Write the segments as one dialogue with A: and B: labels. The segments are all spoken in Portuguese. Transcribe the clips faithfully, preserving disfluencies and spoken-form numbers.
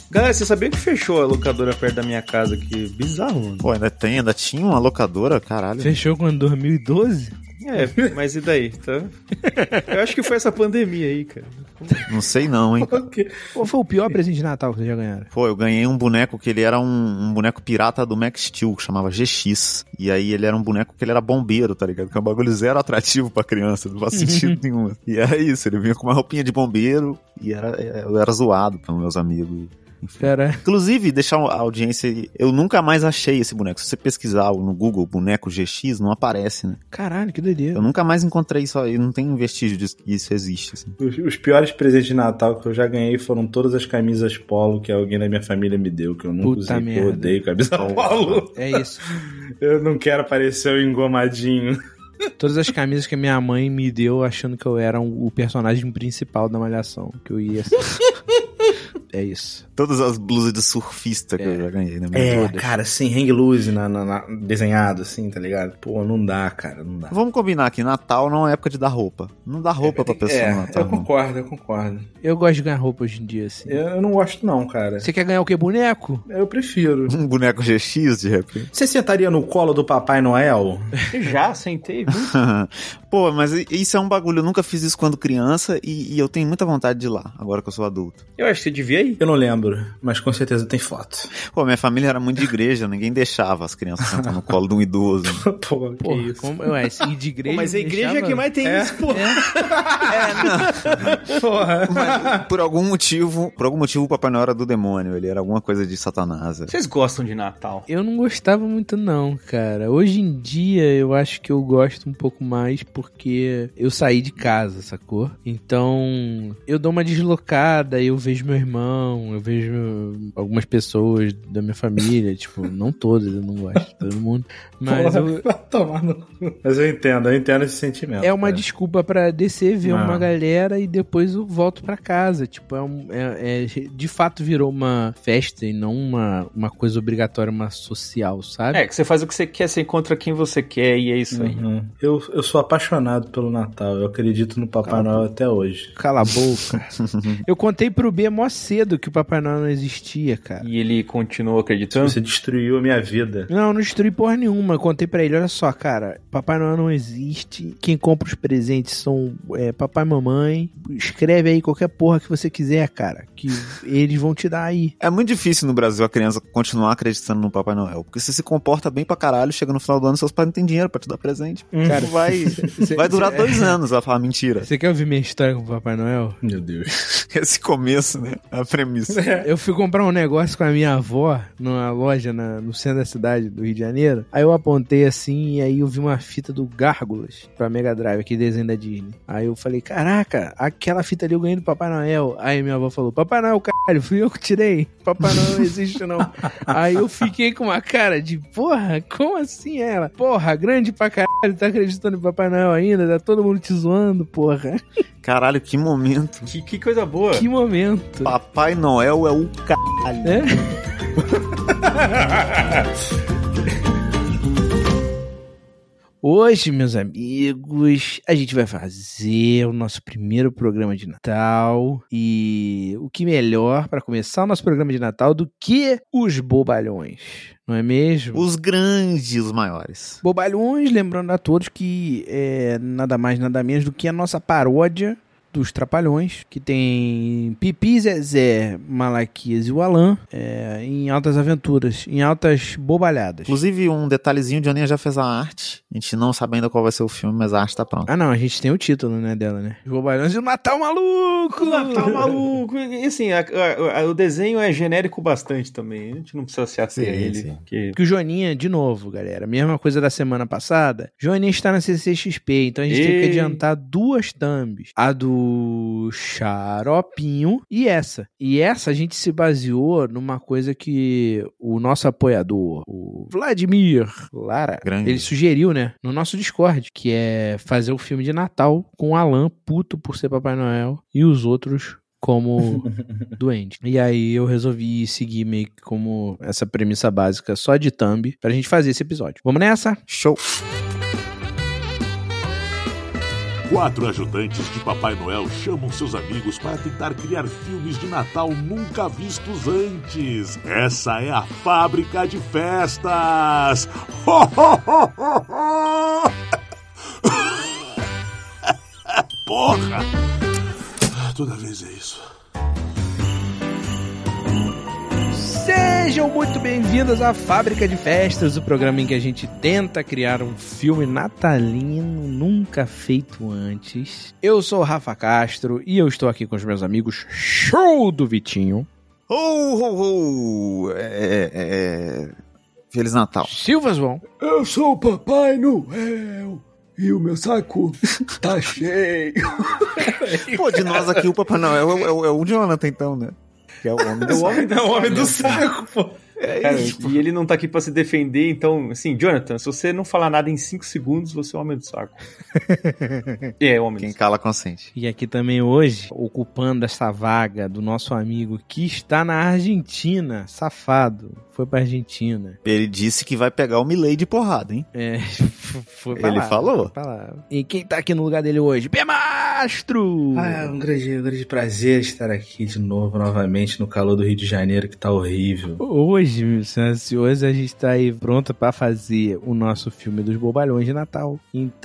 A: Galera, você sabia que fechou a locadora perto da minha casa aqui? Bizarro, mano.
B: Pô, ainda tem, ainda tinha uma locadora, caralho.
C: Fechou quando dois mil e doze?
A: É, mas e daí, tá? Eu acho que foi essa pandemia aí, cara.
B: Não sei não, hein.
C: Qual foi o pior presente de Natal que vocês já ganharam?
B: Pô, eu ganhei um boneco que ele era um, um boneco pirata do Max Steel, que chamava G X. E aí ele era um boneco que ele era bombeiro, tá ligado? Que é um bagulho zero atrativo pra criança, não faz sentido nenhum. E era isso, ele vinha com uma roupinha de bombeiro e era, eu era zoado pelos meus amigos.
C: Cara.
B: Inclusive, deixar a audiência, eu nunca mais achei esse boneco. Se você pesquisar no Google boneco G X, não aparece, né?
C: Caralho, que doideira.
B: Eu nunca mais encontrei isso aí, não tem vestígio disso que isso existe. Assim.
D: Os, os piores presentes de Natal que eu já ganhei foram todas as camisas polo que alguém da minha família me deu, que eu nunca
C: Puta
D: usei,
C: merda.
D: eu odeio camisa polo.
C: É isso.
D: Eu não quero parecer o engomadinho.
C: Todas as camisas que a minha mãe me deu achando que eu era um, o personagem principal da Malhação, que eu ia... É isso.
B: Todas as blusas de surfista que é. eu já ganhei, né?
D: É,
B: todas.
D: cara, sem hang loose na, na, na, desenhado, assim, tá ligado? Pô, não dá, cara, não dá.
B: Vamos combinar aqui, Natal não é época de dar roupa. Não dá roupa é, pra pessoa
D: é,
B: no Natal.
D: Eu concordo, eu concordo.
C: Eu gosto de ganhar roupa hoje em dia, assim.
D: Eu, eu não gosto não, cara.
C: Você quer ganhar o quê? Boneco?
D: Eu prefiro.
B: Um boneco G X, de repente.
D: Você sentaria no colo do Papai Noel?
A: Já sentei, viu?
B: Pô, mas isso é um bagulho. Eu nunca fiz isso quando criança e, e eu tenho muita vontade de ir lá, agora que eu sou adulto.
A: Eu acho que você devia ir.
D: Eu não lembro, mas com certeza tem foto.
B: Pô, minha família era muito de igreja, ninguém deixava as crianças sentar no colo de um idoso. Né?
D: Pô, que
C: Porra,
D: isso.
C: Como, ué, ir de igreja.
A: Pô, mas a igreja
C: deixava...
A: é que mais tem
D: é?
A: isso, pô.
C: É.
B: É, não.
D: Porra.
B: Mas, por algum motivo, por algum motivo o Papai Noel era do demônio, ele era alguma coisa de Satanás.
A: Vocês gostam de Natal?
C: Eu não gostava muito não, cara. Hoje em dia eu acho que eu gosto um pouco mais porque eu saí de casa, sacou? Então eu dou uma deslocada, eu vejo meu irmão, eu vejo algumas pessoas da minha família, tipo, não todas, eu não gosto de todo mundo, mas
D: Porra,
C: eu...
D: vai tomar no cu. Mas eu entendo, eu entendo esse sentimento.
C: É uma
D: cara.
C: desculpa pra descer, ver
D: Não.
C: uma galera e depois eu volto pra casa. Tipo, é, um, é, é de fato virou uma festa e não uma, uma coisa obrigatória, uma social, sabe?
A: É, que você faz o que você quer, você encontra quem você quer e é isso aí.
D: Uhum. Eu, eu sou apaixonado pelo Natal, eu acredito no Papai
C: Cala
D: Noel até hoje.
C: Cala a boca. Eu contei pro B mó cedo que o Papai Noel não existia, cara.
A: E ele continuou acreditando?
D: Você destruiu a minha vida.
C: Não, não destruí porra nenhuma. Eu contei pra ele, olha só, cara, Papai Noel não existe. Quem compra os presentes são é, papai e mamãe. Escreve aí qualquer porra que você quiser, cara, que eles vão te dar aí.
B: É muito difícil no Brasil a criança continuar acreditando no Papai Noel, porque você se comporta bem pra caralho, chega no final do ano, seus pais não têm dinheiro pra te dar presente. Cara, vai,
C: cê,
B: vai durar
C: cê,
B: dois anos, ela fala mentira.
C: Você quer ouvir minha história com o Papai Noel?
D: Meu Deus.
B: Esse começo, né? A premissa.
C: Eu fui comprar um negócio com a minha avó numa loja na, no centro da cidade do Rio de Janeiro. Aí eu apontei assim e aí eu vi uma fita do Gárgulas pra Mega Drive, aquele desenho da Disney. Aí eu falei, caraca, aquela fita ali eu ganhei do Papai Noel. Aí minha avó falou, Papai Noel, caralho, fui eu que tirei. Papai Noel não existe não. Aí eu fiquei com uma cara de, porra, como assim ela? Porra, grande pra caralho, tá acreditando em Papai Noel ainda? Tá todo mundo te zoando, porra.
B: Caralho, que momento.
A: Que, que coisa boa.
C: Que momento.
B: Papai Noel é o caralho.
C: É? Hoje, meus amigos, a gente vai fazer o nosso primeiro programa de Natal. E o que melhor para começar o nosso programa de Natal do que os bobalhões, não é mesmo?
B: Os grandes, os maiores.
C: Bobalhões, lembrando a todos que é nada mais, nada menos do que a nossa paródia dos Trapalhões, que tem Pipi, Zezé, Malaquias e o Alan é, em altas aventuras, em altas bobalhadas.
B: Inclusive, um detalhezinho, Johnny já fez a arte. A gente não sabe ainda qual vai ser o filme, mas a arte tá pronta.
C: Ah, não, a gente tem o título, né, dela, né? Os Bobalhões e o Natal Maluco!
A: O Natal Maluco! E assim, a, a, a, o desenho é genérico bastante também. A gente não precisa se ater a ele.
B: sim.
A: Que...
C: Que o Joaninha, de novo, galera, mesma coisa da semana passada. Joaninha está na C C X P, então a gente
A: Ei.
C: teve que adiantar duas thumbs. A do Xaropinho e essa. E essa a gente se baseou numa coisa que o nosso apoiador, o Vladimir Lara,
B: Grande.
C: ele sugeriu, né, no nosso Discord, que é fazer o filme de Natal com o Alan, puto por ser Papai Noel, e os outros como duende. E aí eu resolvi seguir meio que como essa premissa básica só de thumb pra gente fazer esse episódio. Vamos nessa?
B: Show!
E: Quatro ajudantes de Papai Noel chamam seus amigos para tentar criar filmes de Natal nunca vistos antes. Essa é a Fábrica de Festas! Ho, ho, ho, ho, ho! Porra! Toda vez é isso.
C: Sejam muito bem-vindos à Fábrica de Festas, o programa em que a gente tenta criar um filme natalino nunca feito antes. Eu sou o Rafa Castro e eu estou aqui com os meus amigos Show do Vitinho.
B: Ho, ho, ho! É, é... Feliz Natal.
C: Silva João.
A: Eu sou o Papai Noel e o meu saco tá cheio.
B: Pô, de nós aqui o Papai Noel é, é, é o Jonathan então, né? Que é o homem do,
A: é o homem,
B: saco.
A: É o homem do saco, pô. É Cara, isso, e ele não tá aqui pra se defender, então, assim, Jonathan, se você não falar nada em cinco segundos, você é o homem do saco. É, o homem
B: Quem
A: do saco.
B: cala consente.
C: E aqui também hoje, ocupando essa vaga do nosso amigo que está na Argentina, safado, foi pra Argentina.
B: Ele disse que vai pegar o Milley de porrada, hein?
C: É, foi pra
B: Ele
C: lá,
B: falou.
C: foi pra lá. E quem tá aqui no lugar dele hoje? Bemastro!
D: Ah, é um grande, um grande prazer estar aqui de novo, novamente, no calor do Rio de Janeiro, que tá horrível.
C: Hoje, meus senhores, a gente tá aí pronto pra fazer o nosso filme dos bobalhões de Natal.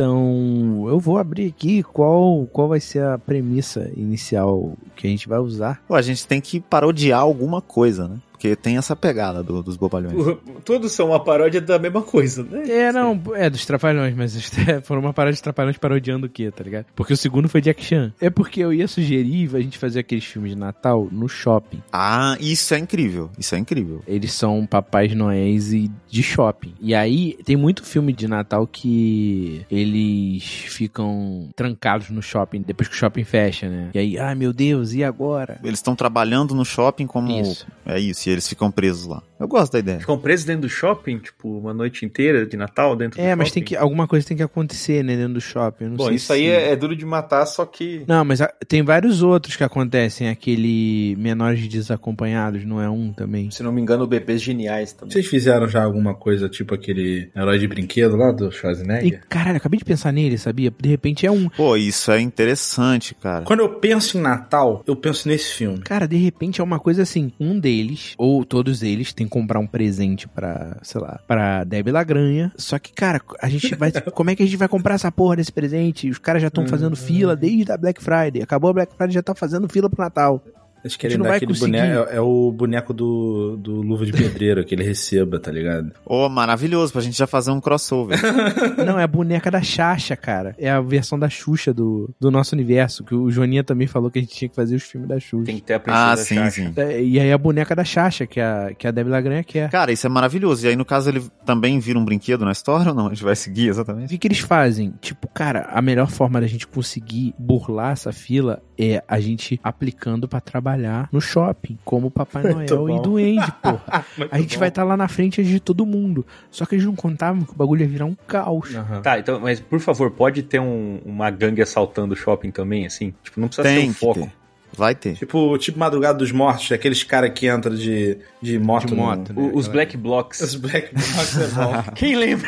C: Então, eu vou abrir aqui qual, qual vai ser a premissa inicial que a gente vai usar.
B: Pô, a gente tem que parodiar alguma coisa, né? Porque tem essa pegada do, dos bobalhões.
A: Todos são uma paródia da mesma coisa, né?
C: É, não, é dos Trapalhões, mas foram uma paródia de Trapalhões parodiando o quê, tá ligado? Porque o segundo foi Jack Chan. É porque eu ia sugerir a gente fazer aqueles filmes de Natal no shopping.
B: Ah, isso é incrível, isso é incrível.
C: Eles são papais noéis e de shopping. E aí, tem muito filme de Natal que eles ficam trancados no shopping depois que o shopping fecha, né? E aí, ai meu Deus, e agora?
B: Eles estão trabalhando no shopping como...
C: Isso.
B: É isso, e eles ficam presos lá. Eu gosto da ideia.
A: Ficam presos dentro do shopping, tipo, uma noite inteira de Natal dentro do
C: É,
A: shopping?
C: mas tem que, alguma coisa tem que acontecer, né, dentro do shopping. Eu não
A: Bom,
C: sei
A: isso
C: se...
A: aí é, é duro de matar, só que...
C: Não, mas a, tem vários outros que acontecem. Aquele Menores Desacompanhados, não é um também?
A: Se não me engano, Bebês Geniais também.
D: Vocês fizeram já alguma coisa, tipo aquele herói de brinquedo lá do Schwarzenegger?
C: E, caralho, acabei de pensar nele, sabia? De repente é um...
B: Pô, isso é interessante, cara.
D: Quando eu penso em Natal, eu penso nesse filme.
C: Cara, de repente é uma coisa assim, um deles, ou todos eles, tem que comprar um presente pra, sei lá, pra Debbie Lagranha. Só que, cara, a gente vai... como é que a gente vai comprar essa porra desse presente? Os caras já estão fazendo fila desde a Black Friday. Acabou a Black Friday, já tá fazendo fila pro Natal.
D: Eles querem dar aquele boneco, é, é o boneco do, do Luva de Pedreiro, que ele receba, tá ligado?
B: Ô, oh, maravilhoso, pra gente já fazer um crossover.
C: Não, é a boneca da Xaxa, cara. É a versão da Xuxa do, do nosso universo, que o Joaninha também falou que a gente tinha que fazer os filmes da Xuxa.
A: Tem que ter a princesa
B: ah,
A: da
B: sim,
A: Xaxa.
B: sim.
C: E aí a boneca da Xaxa, que a, que a Debbie Lagranha quer.
B: Cara, isso é maravilhoso. E aí, no caso, ele também vira um brinquedo na história ou não? A gente vai seguir exatamente?
C: O que, que eles fazem? Tipo, cara, a melhor forma da gente conseguir burlar essa fila é a gente aplicando pra trabalhar no shopping, como Papai Noel e Duende, porra. A gente bom. vai estar tá lá na frente de todo mundo. Só que eles não contavam que o bagulho ia virar um caos.
A: Uhum. Tá, então, mas por favor, pode ter um, uma gangue assaltando o shopping também, assim? Tipo, não precisa
B: Tem
A: ter um foco.
B: Ter. Vai ter.
D: Tipo, tipo Madrugada dos Mortos, aqueles caras que entram de, de moto.
C: De moto
D: no...
C: né?
A: Os Black Blocks.
D: Os Black Blocks é bom.
A: Quem lembra?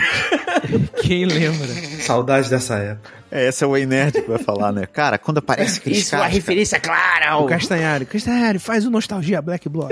C: Quem lembra?
D: Saudade dessa época.
B: É, esse é o Ei Nerd que vai falar, né? Cara, quando aparece aqueles
A: Isso, caras, a referência
B: cara...
A: clara ao...
C: O Castanhari. Castanhari, faz o Nostalgia Black Block.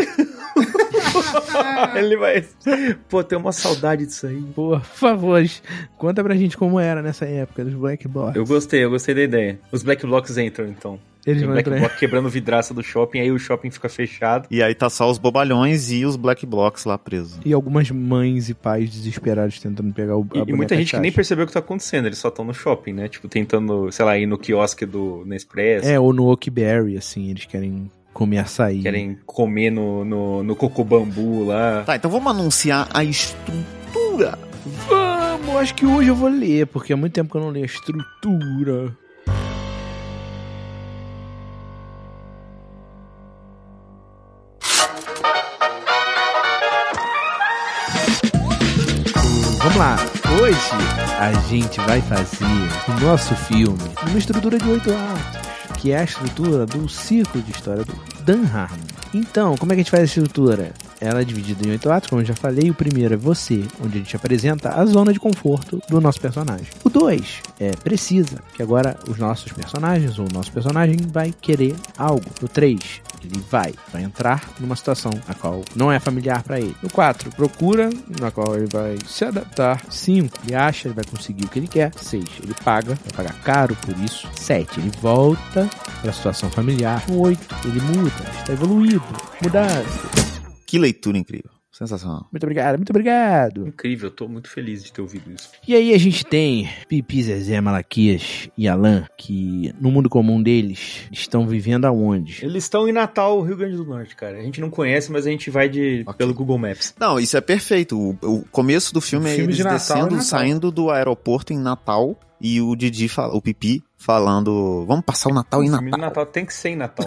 A: Ele vai... Pô, tem uma saudade disso aí.
C: Pô, por favor, conta pra gente como era nessa época dos Black Blocks.
A: Eu gostei, eu gostei da ideia. Os Black Blocks entram, então.
C: Eles
A: tem
C: vão
A: Black
C: entrar.
A: Block quebrando vidraça do shopping, aí o shopping fica fechado.
B: E aí tá só os bobalhões e os Black Blocks lá presos.
C: E algumas mães e pais desesperados tentando pegar o a
A: E, e muita gente que nem
C: Xaxa.
A: percebeu o que tá acontecendo, eles só estão no shopping, né? Tipo, tentando, sei lá, ir no quiosque do Nespresso.
C: É, ou no Oakberry, assim, eles querem comer açaí.
A: Querem comer no, no, no coco bambu lá.
B: Tá, então vamos anunciar a estrutura.
C: Vamos, acho que hoje eu vou ler, porque há muito tempo que eu não leio a estrutura. Vamos lá, hoje a gente vai fazer o nosso filme numa estrutura de oito atos, que é a estrutura do ciclo de história do Dan Harmon. Então, como é que a gente faz a estrutura? ela é dividida em oito atos, como eu já falei. O primeiro é Você, onde a gente apresenta a zona de conforto do nosso personagem. O dois é Precisa, que agora os nossos personagens, ou o nosso personagem, vai querer algo. O três, ele vai, vai entrar numa situação a qual não é familiar para ele. O quatro, Procura, na qual ele vai se adaptar. cinco, ele acha, ele vai conseguir o que ele quer. seis, ele paga, vai pagar caro por isso. sete, ele volta para a situação familiar. O oito, ele muda, está evoluído, mudado.
B: Que leitura incrível. Sensacional.
C: Muito obrigado, muito obrigado.
A: Incrível, eu tô muito feliz de ter ouvido isso.
C: E aí a gente tem Pipi, Zezé, Malaquias e Alan, que no mundo comum deles estão vivendo aonde?
A: Eles estão em Natal, Rio Grande do Norte, cara. A gente não conhece, mas a gente vai de okay. pelo Google Maps.
B: Não, isso é perfeito. O, o começo do filme o é filme eles de Natal descendo, é Natal. Saindo do aeroporto em Natal e o Didi, fala, o Pipi, falando, vamos passar o Natal
A: o
B: em
A: filme
B: Natal.
A: O Natal tem que ser em Natal.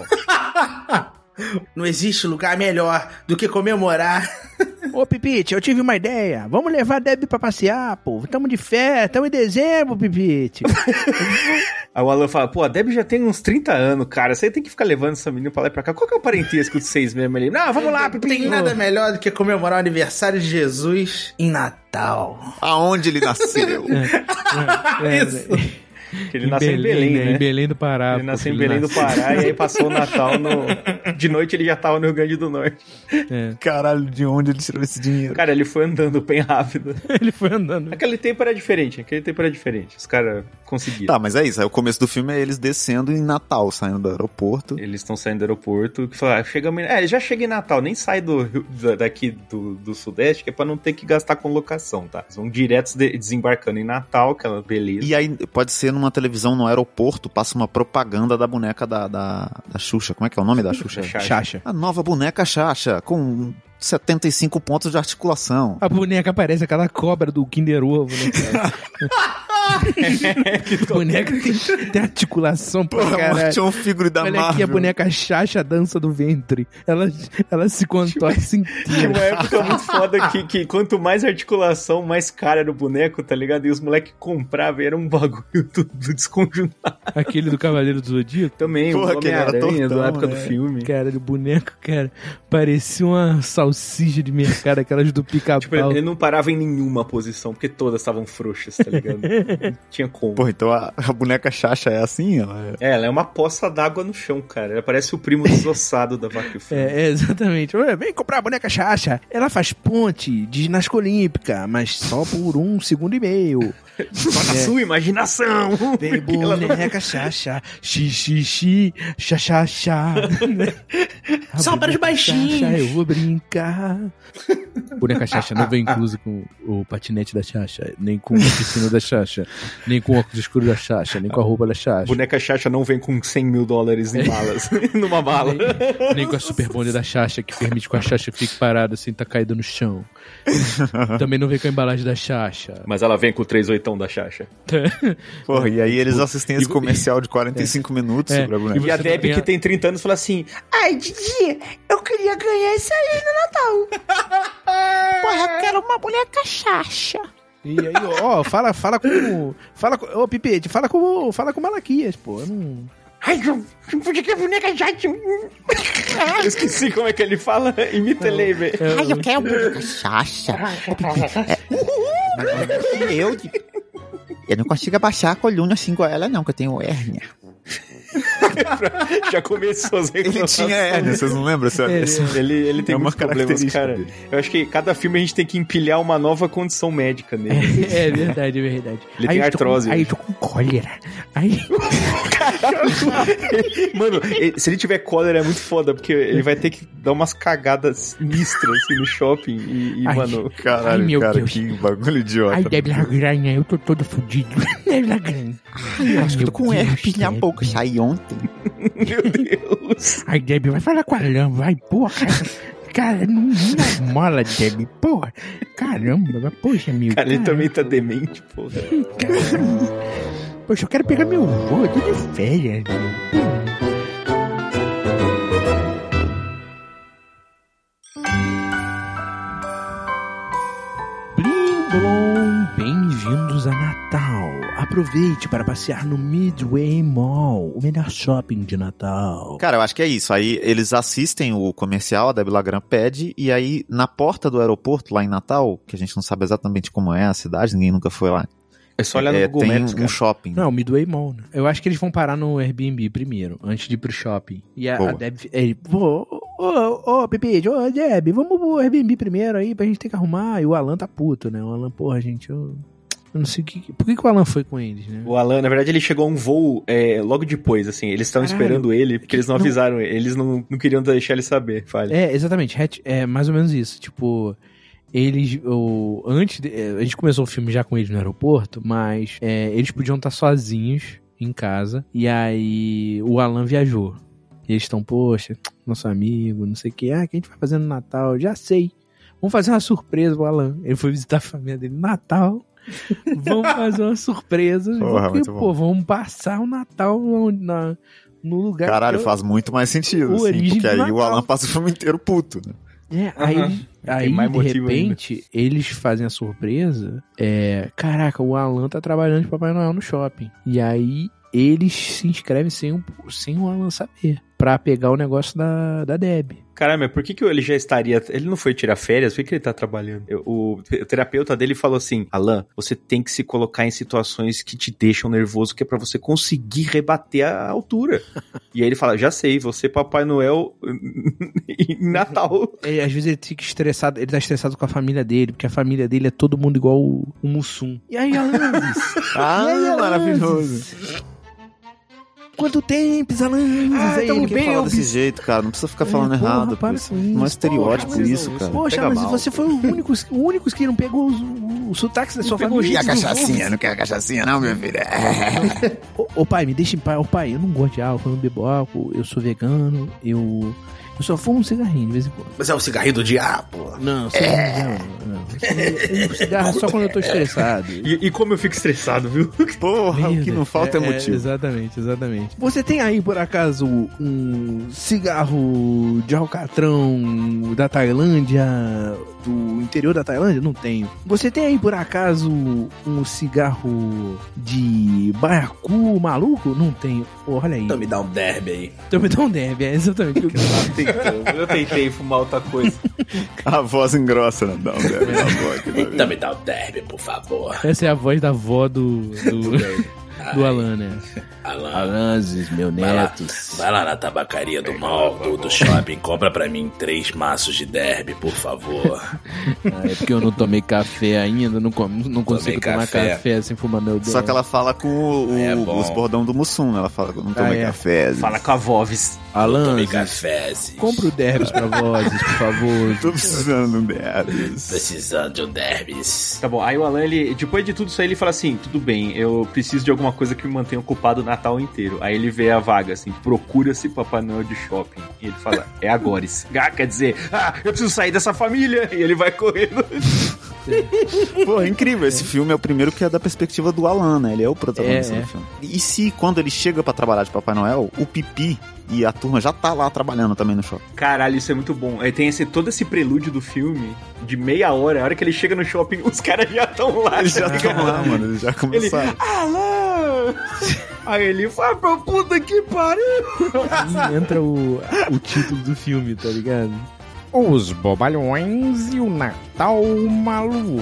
F: Não existe lugar melhor do que comemorar.
C: Ô, Pipite, eu tive uma ideia. Vamos levar a Debbie pra passear, pô. Tamo de férias, tamo em dezembro, Pipite.
A: Aí o Alan fala, pô, a Debbie já tem uns trinta anos, cara. Você tem que ficar levando essa menina pra lá e pra cá. Qual que é o parentesco de vocês mesmo ali? Não, vamos lá, Pipite.
F: Não tem nada melhor do que comemorar o aniversário de Jesus em Natal.
B: Aonde ele nasceu.
C: é, é, é,
A: Isso. Que ele
C: em
A: nasceu
C: Belém,
A: em Belém, né?
C: Em Belém do Pará.
A: Ele nasceu em Belém do Pará e aí passou o Natal no... De noite ele já tava no Rio Grande do Norte.
B: É. Caralho, de onde ele tirou esse dinheiro?
A: Cara, ele foi andando bem rápido.
C: Ele foi andando.
A: Aquele tempo era diferente, aquele tempo era diferente. Os caras conseguiram.
B: Tá, mas é isso. Aí o começo do filme é eles descendo em Natal, saindo do aeroporto.
A: Eles estão saindo do aeroporto. Que fala, ah, chegamos em... É, já chega em Natal, nem sai do, daqui do, do Sudeste, que é pra não ter que gastar com locação, tá? Eles vão direto de, desembarcando em Natal, aquela beleza.
B: E aí pode ser numa televisão no aeroporto, passa uma propaganda da boneca da, da, da Xuxa. Como é que é o nome da Xuxa?
C: Xaxa.
B: A nova boneca Xaxa, com setenta e cinco pontos de articulação.
C: A boneca parece aquela cobra do Kinder Ovo, né, cara? A boneca tem, tem articulação pra
B: Porra,
C: caralho.
B: Tinha um figure da
C: Olha
B: Marvel.
C: aqui a boneca Xaxa dança do ventre. Ela, ela se contorce inteira.
A: Tinha uma época muito foda que, que quanto mais articulação, mais cara era o boneco, tá ligado? E os moleques compravam e era um bagulho tudo desconjuntado.
C: Aquele do Cavaleiro do Zodíaco?
A: Também,
B: Porra,
A: o Homem-Aranha da época
B: é.
A: do filme.
C: Cara, o boneco, cara, parecia uma salsicha de mercado, aquelas do pica-pau.
A: Tipo, ele não parava em nenhuma posição, porque todas estavam frouxas, tá ligado? Não tinha como.
B: Pô, então a, a boneca Xaxa é assim? Ela é...
A: é, ela é uma poça d'água no chão, cara. Ela parece o primo desossado da vaca e o filme.
C: É, é, exatamente. Ué, vem comprar a boneca Xaxa. Ela faz ponte de ginástica olímpica, mas só por um segundo e meio.
A: Só na é. sua imaginação.
C: Vem boneca Xaxa, xixi, xaxaxá.
F: Só para os baixinhos.
C: Xaxa, eu vou brincar. Boneca Xaxa não vem incluso com o patinete da Xaxa, nem com a piscina da Xaxa, nem com o óculos escuro da Xaxa, nem com a roupa da Xaxa.
A: Boneca Xaxa não vem com cem mil dólares em balas, numa bala.
C: Nem, nem com a super bonde da Xaxa, que permite que a Xaxa fique parada sem estar tá caído no chão. Também não vem com a embalagem da Xaxa.
A: Mas ela vem com o três oitão da Xaxa.
B: Porra, e aí eles assistem esse comercial de quarenta e cinco é. minutos
C: é.
B: sobre a boneca.
A: E a Debbie, que tem trinta anos, fala assim: ai, Didi, eu queria ganhar isso aí no Natal.
G: Porra, eu quero uma boneca Xaxa.
C: E aí, ó, fala, fala com. Fala com. Ô, Pipete, fala com. Fala com Malaquias, pô. Eu não.
G: Ai, eu não podia ter boneca Xaxa.
A: Eu esqueci como é que ele fala. Imita ele aí, velho.
G: Ai, eu quero boneca Xaxa. É, eu. Eu não consigo abaixar a coluna assim igual ela, não, que eu tenho hérnia.
A: Já começou as reclamações.
B: Ele tinha hérnia, vocês não lembram?
A: Ele, ele, ele tem
B: é
A: muitos problemas, cara. Dele. Eu acho que cada filme a gente tem que empilhar uma nova condição médica nele.
C: É, é verdade, é verdade.
A: Ele aí tem artrose.
C: Com, aí eu tô com cólera. Aí...
A: Mano, se ele tiver cólera é muito foda, porque ele vai ter que dar umas cagadas sinistras assim, no shopping e, e
C: ai,
A: mano...
B: Caralho,
C: ai, meu
B: cara,
C: Deus.
B: que bagulho idiota.
C: Ai, Debbie Lagranha, eu tô todo fudido. Debbie Lagranha.
G: Ai, eu acho que eu tô com herpes na boca, saí ontem.
A: Meu Deus.
C: Ai, Debbie, vai falar com a Lã, vai, porra. Cara, não, não mola, Debbie, porra. Caramba, poxa, meu.
A: Cara, ele também tá demente, porra.
C: Poxa, eu quero pegar meu voo, eu tô de férias, meu. Blim, blom, bem-vindos a Natal. A Aproveite para passear no Midway Mall, o melhor shopping de Natal.
B: Cara, eu acho que é isso. Aí eles assistem o comercial, a Debbie Lagrand pede, e aí na porta do aeroporto, lá em Natal, que a gente não sabe exatamente como é a cidade, ninguém nunca foi lá.
A: É só olhar no
B: é,
A: Google
B: tem
A: Maps,
B: um
A: cara.
B: shopping.
C: Não, o Midway Mall, né? Eu acho que eles vão parar no Airbnb primeiro, antes de ir pro shopping. E a, a Deb, ele, pô, ô, ô, Pipi, ô, Deb, vamos pro Airbnb primeiro aí, pra gente ter que arrumar. E o Alan tá puto, né? O Alan, porra, gente, eu... Eu não sei o que... Por que, que o Alan foi com eles, né?
A: O Alan, na verdade, ele chegou a um voo é, logo depois, assim. Eles estavam esperando ele, porque eles não avisaram ele. Eles não, não queriam deixar ele saber. Fale.
C: É, exatamente. É mais ou menos isso. Tipo... Eles, o, antes de, a gente começou o filme já com eles no aeroporto, mas é, eles podiam estar sozinhos em casa, e aí o Alan viajou. E eles estão, poxa, nosso amigo, não sei o que, ah, o que a gente vai fazer no Natal? Já sei. Vamos fazer uma surpresa pro Alan. Ele foi visitar a família dele no Natal. Vamos fazer uma surpresa.
B: Porra,
C: porque, pô, vamos passar o Natal na, no lugar.
B: Caralho,
C: eu,
B: faz muito mais sentido, assim, porque aí o Alan passa o filme inteiro puto, né?
C: É, aí, uhum. aí de repente, ainda. Eles fazem a surpresa. É, caraca, o Alan tá trabalhando de Papai Noel no shopping. E aí eles se inscrevem sem, um, sem o Alan saber, pra pegar o negócio da, da Deb.
A: Caramba, mas por que, que ele já estaria... Ele não foi tirar férias? Por que, que ele tá trabalhando? O, o terapeuta dele falou assim, Alan, você tem que se colocar em situações que te deixam nervoso, que é pra você conseguir rebater a altura. E aí ele fala, já sei, você Papai Noel em Natal.
C: É, às vezes ele fica estressado, ele tá estressado com a família dele, porque a família dele é todo mundo igual o, o Mussum. E aí, Alan?
B: ah,
C: e aí,
B: maravilhoso.
C: Quanto tempo, Alan?
B: Ah, tão bem falar desse jeito, cara. Não precisa ficar falando é, porra, errado. Para isso. Não é estereótipo porra, isso, cara.
C: Poxa, Pega mas mal. Você foi o único, o único que não pegou os, os sotaques da sua família.
G: E a cachaçinha? Não quer a cachaçinha não, meu filho?
C: ô, ô pai, me deixa em paz. Ô pai, eu não gosto de álcool, eu não bebo álcool, eu sou vegano, eu... Eu só fumo um cigarrinho de vez em quando.
F: Mas é o cigarrinho do diabo.
C: Não, cigarrinho é. do diabo não. Eu cigarro só quando eu tô estressado.
A: E, e como eu fico estressado, viu?
B: Porra, o que não falta é, é motivo.
C: É, exatamente, exatamente. Você tem aí, por acaso, um cigarro de alcatrão da Tailândia, do interior da Tailândia? Não tenho. Você tem aí, por acaso, um cigarro de baiacu maluco? Não tenho. Oh, olha aí.
F: Então me dá um derby aí.
C: Então me dá um derby, é exatamente o que eu quero.
A: Eu tentei fumar outra coisa.
B: A voz engrossa, né? Dá um derby na voz.
F: Então me dá um derby, por favor.
C: Essa é a voz da avó do... do... do Alan, né?
F: Alan.
C: Alanzes, meu netos.
F: Vai lá, vai lá na tabacaria do mall, do, do shopping, compra pra mim três maços de derby, por favor.
C: Ah, é porque eu não tomei café ainda, não, não consigo tomar café. café sem fumar meu derby.
B: Só que ela fala com o, é os bordão do Mussum, ela fala que eu não tomei ah, é. café.
A: Fala com a Voves.
C: Alan,
F: não tomei café.
C: Compra o derbys pra vozes, por favor.
B: Tô precisando de um derbys.
F: Precisando de um derbys.
A: Tá bom, aí o Alan, ele, depois de tudo isso aí, ele fala assim, tudo bem, eu preciso de alguma coisa que me mantenha ocupado o Natal inteiro. Aí ele vê a vaga, assim, procura-se Papai Noel de shopping. E ele fala, é agora. Ah, quer dizer, ah, eu preciso sair dessa família. E ele vai correndo.
B: Pô, é incrível. Esse filme é o primeiro que é da perspectiva do Alan, né? Ele é o protagonista
C: é,
B: do
C: é.
B: filme. E se, quando ele chega pra trabalhar de Papai Noel, o Pipi e a turma já tá lá trabalhando também no shopping.
A: Caralho, isso é muito bom. Aí tem esse, todo esse prelúdio do filme, de meia hora, a hora que ele chega no shopping, os caras já estão lá.
B: Eles já estão lá, mano. Eles já começaram.
A: Ele, Alan! Aí ele fala, pra puta que pariu!
C: Aí entra o, o título do filme, tá ligado?
H: Os Bobalhões e o Natal Maluco.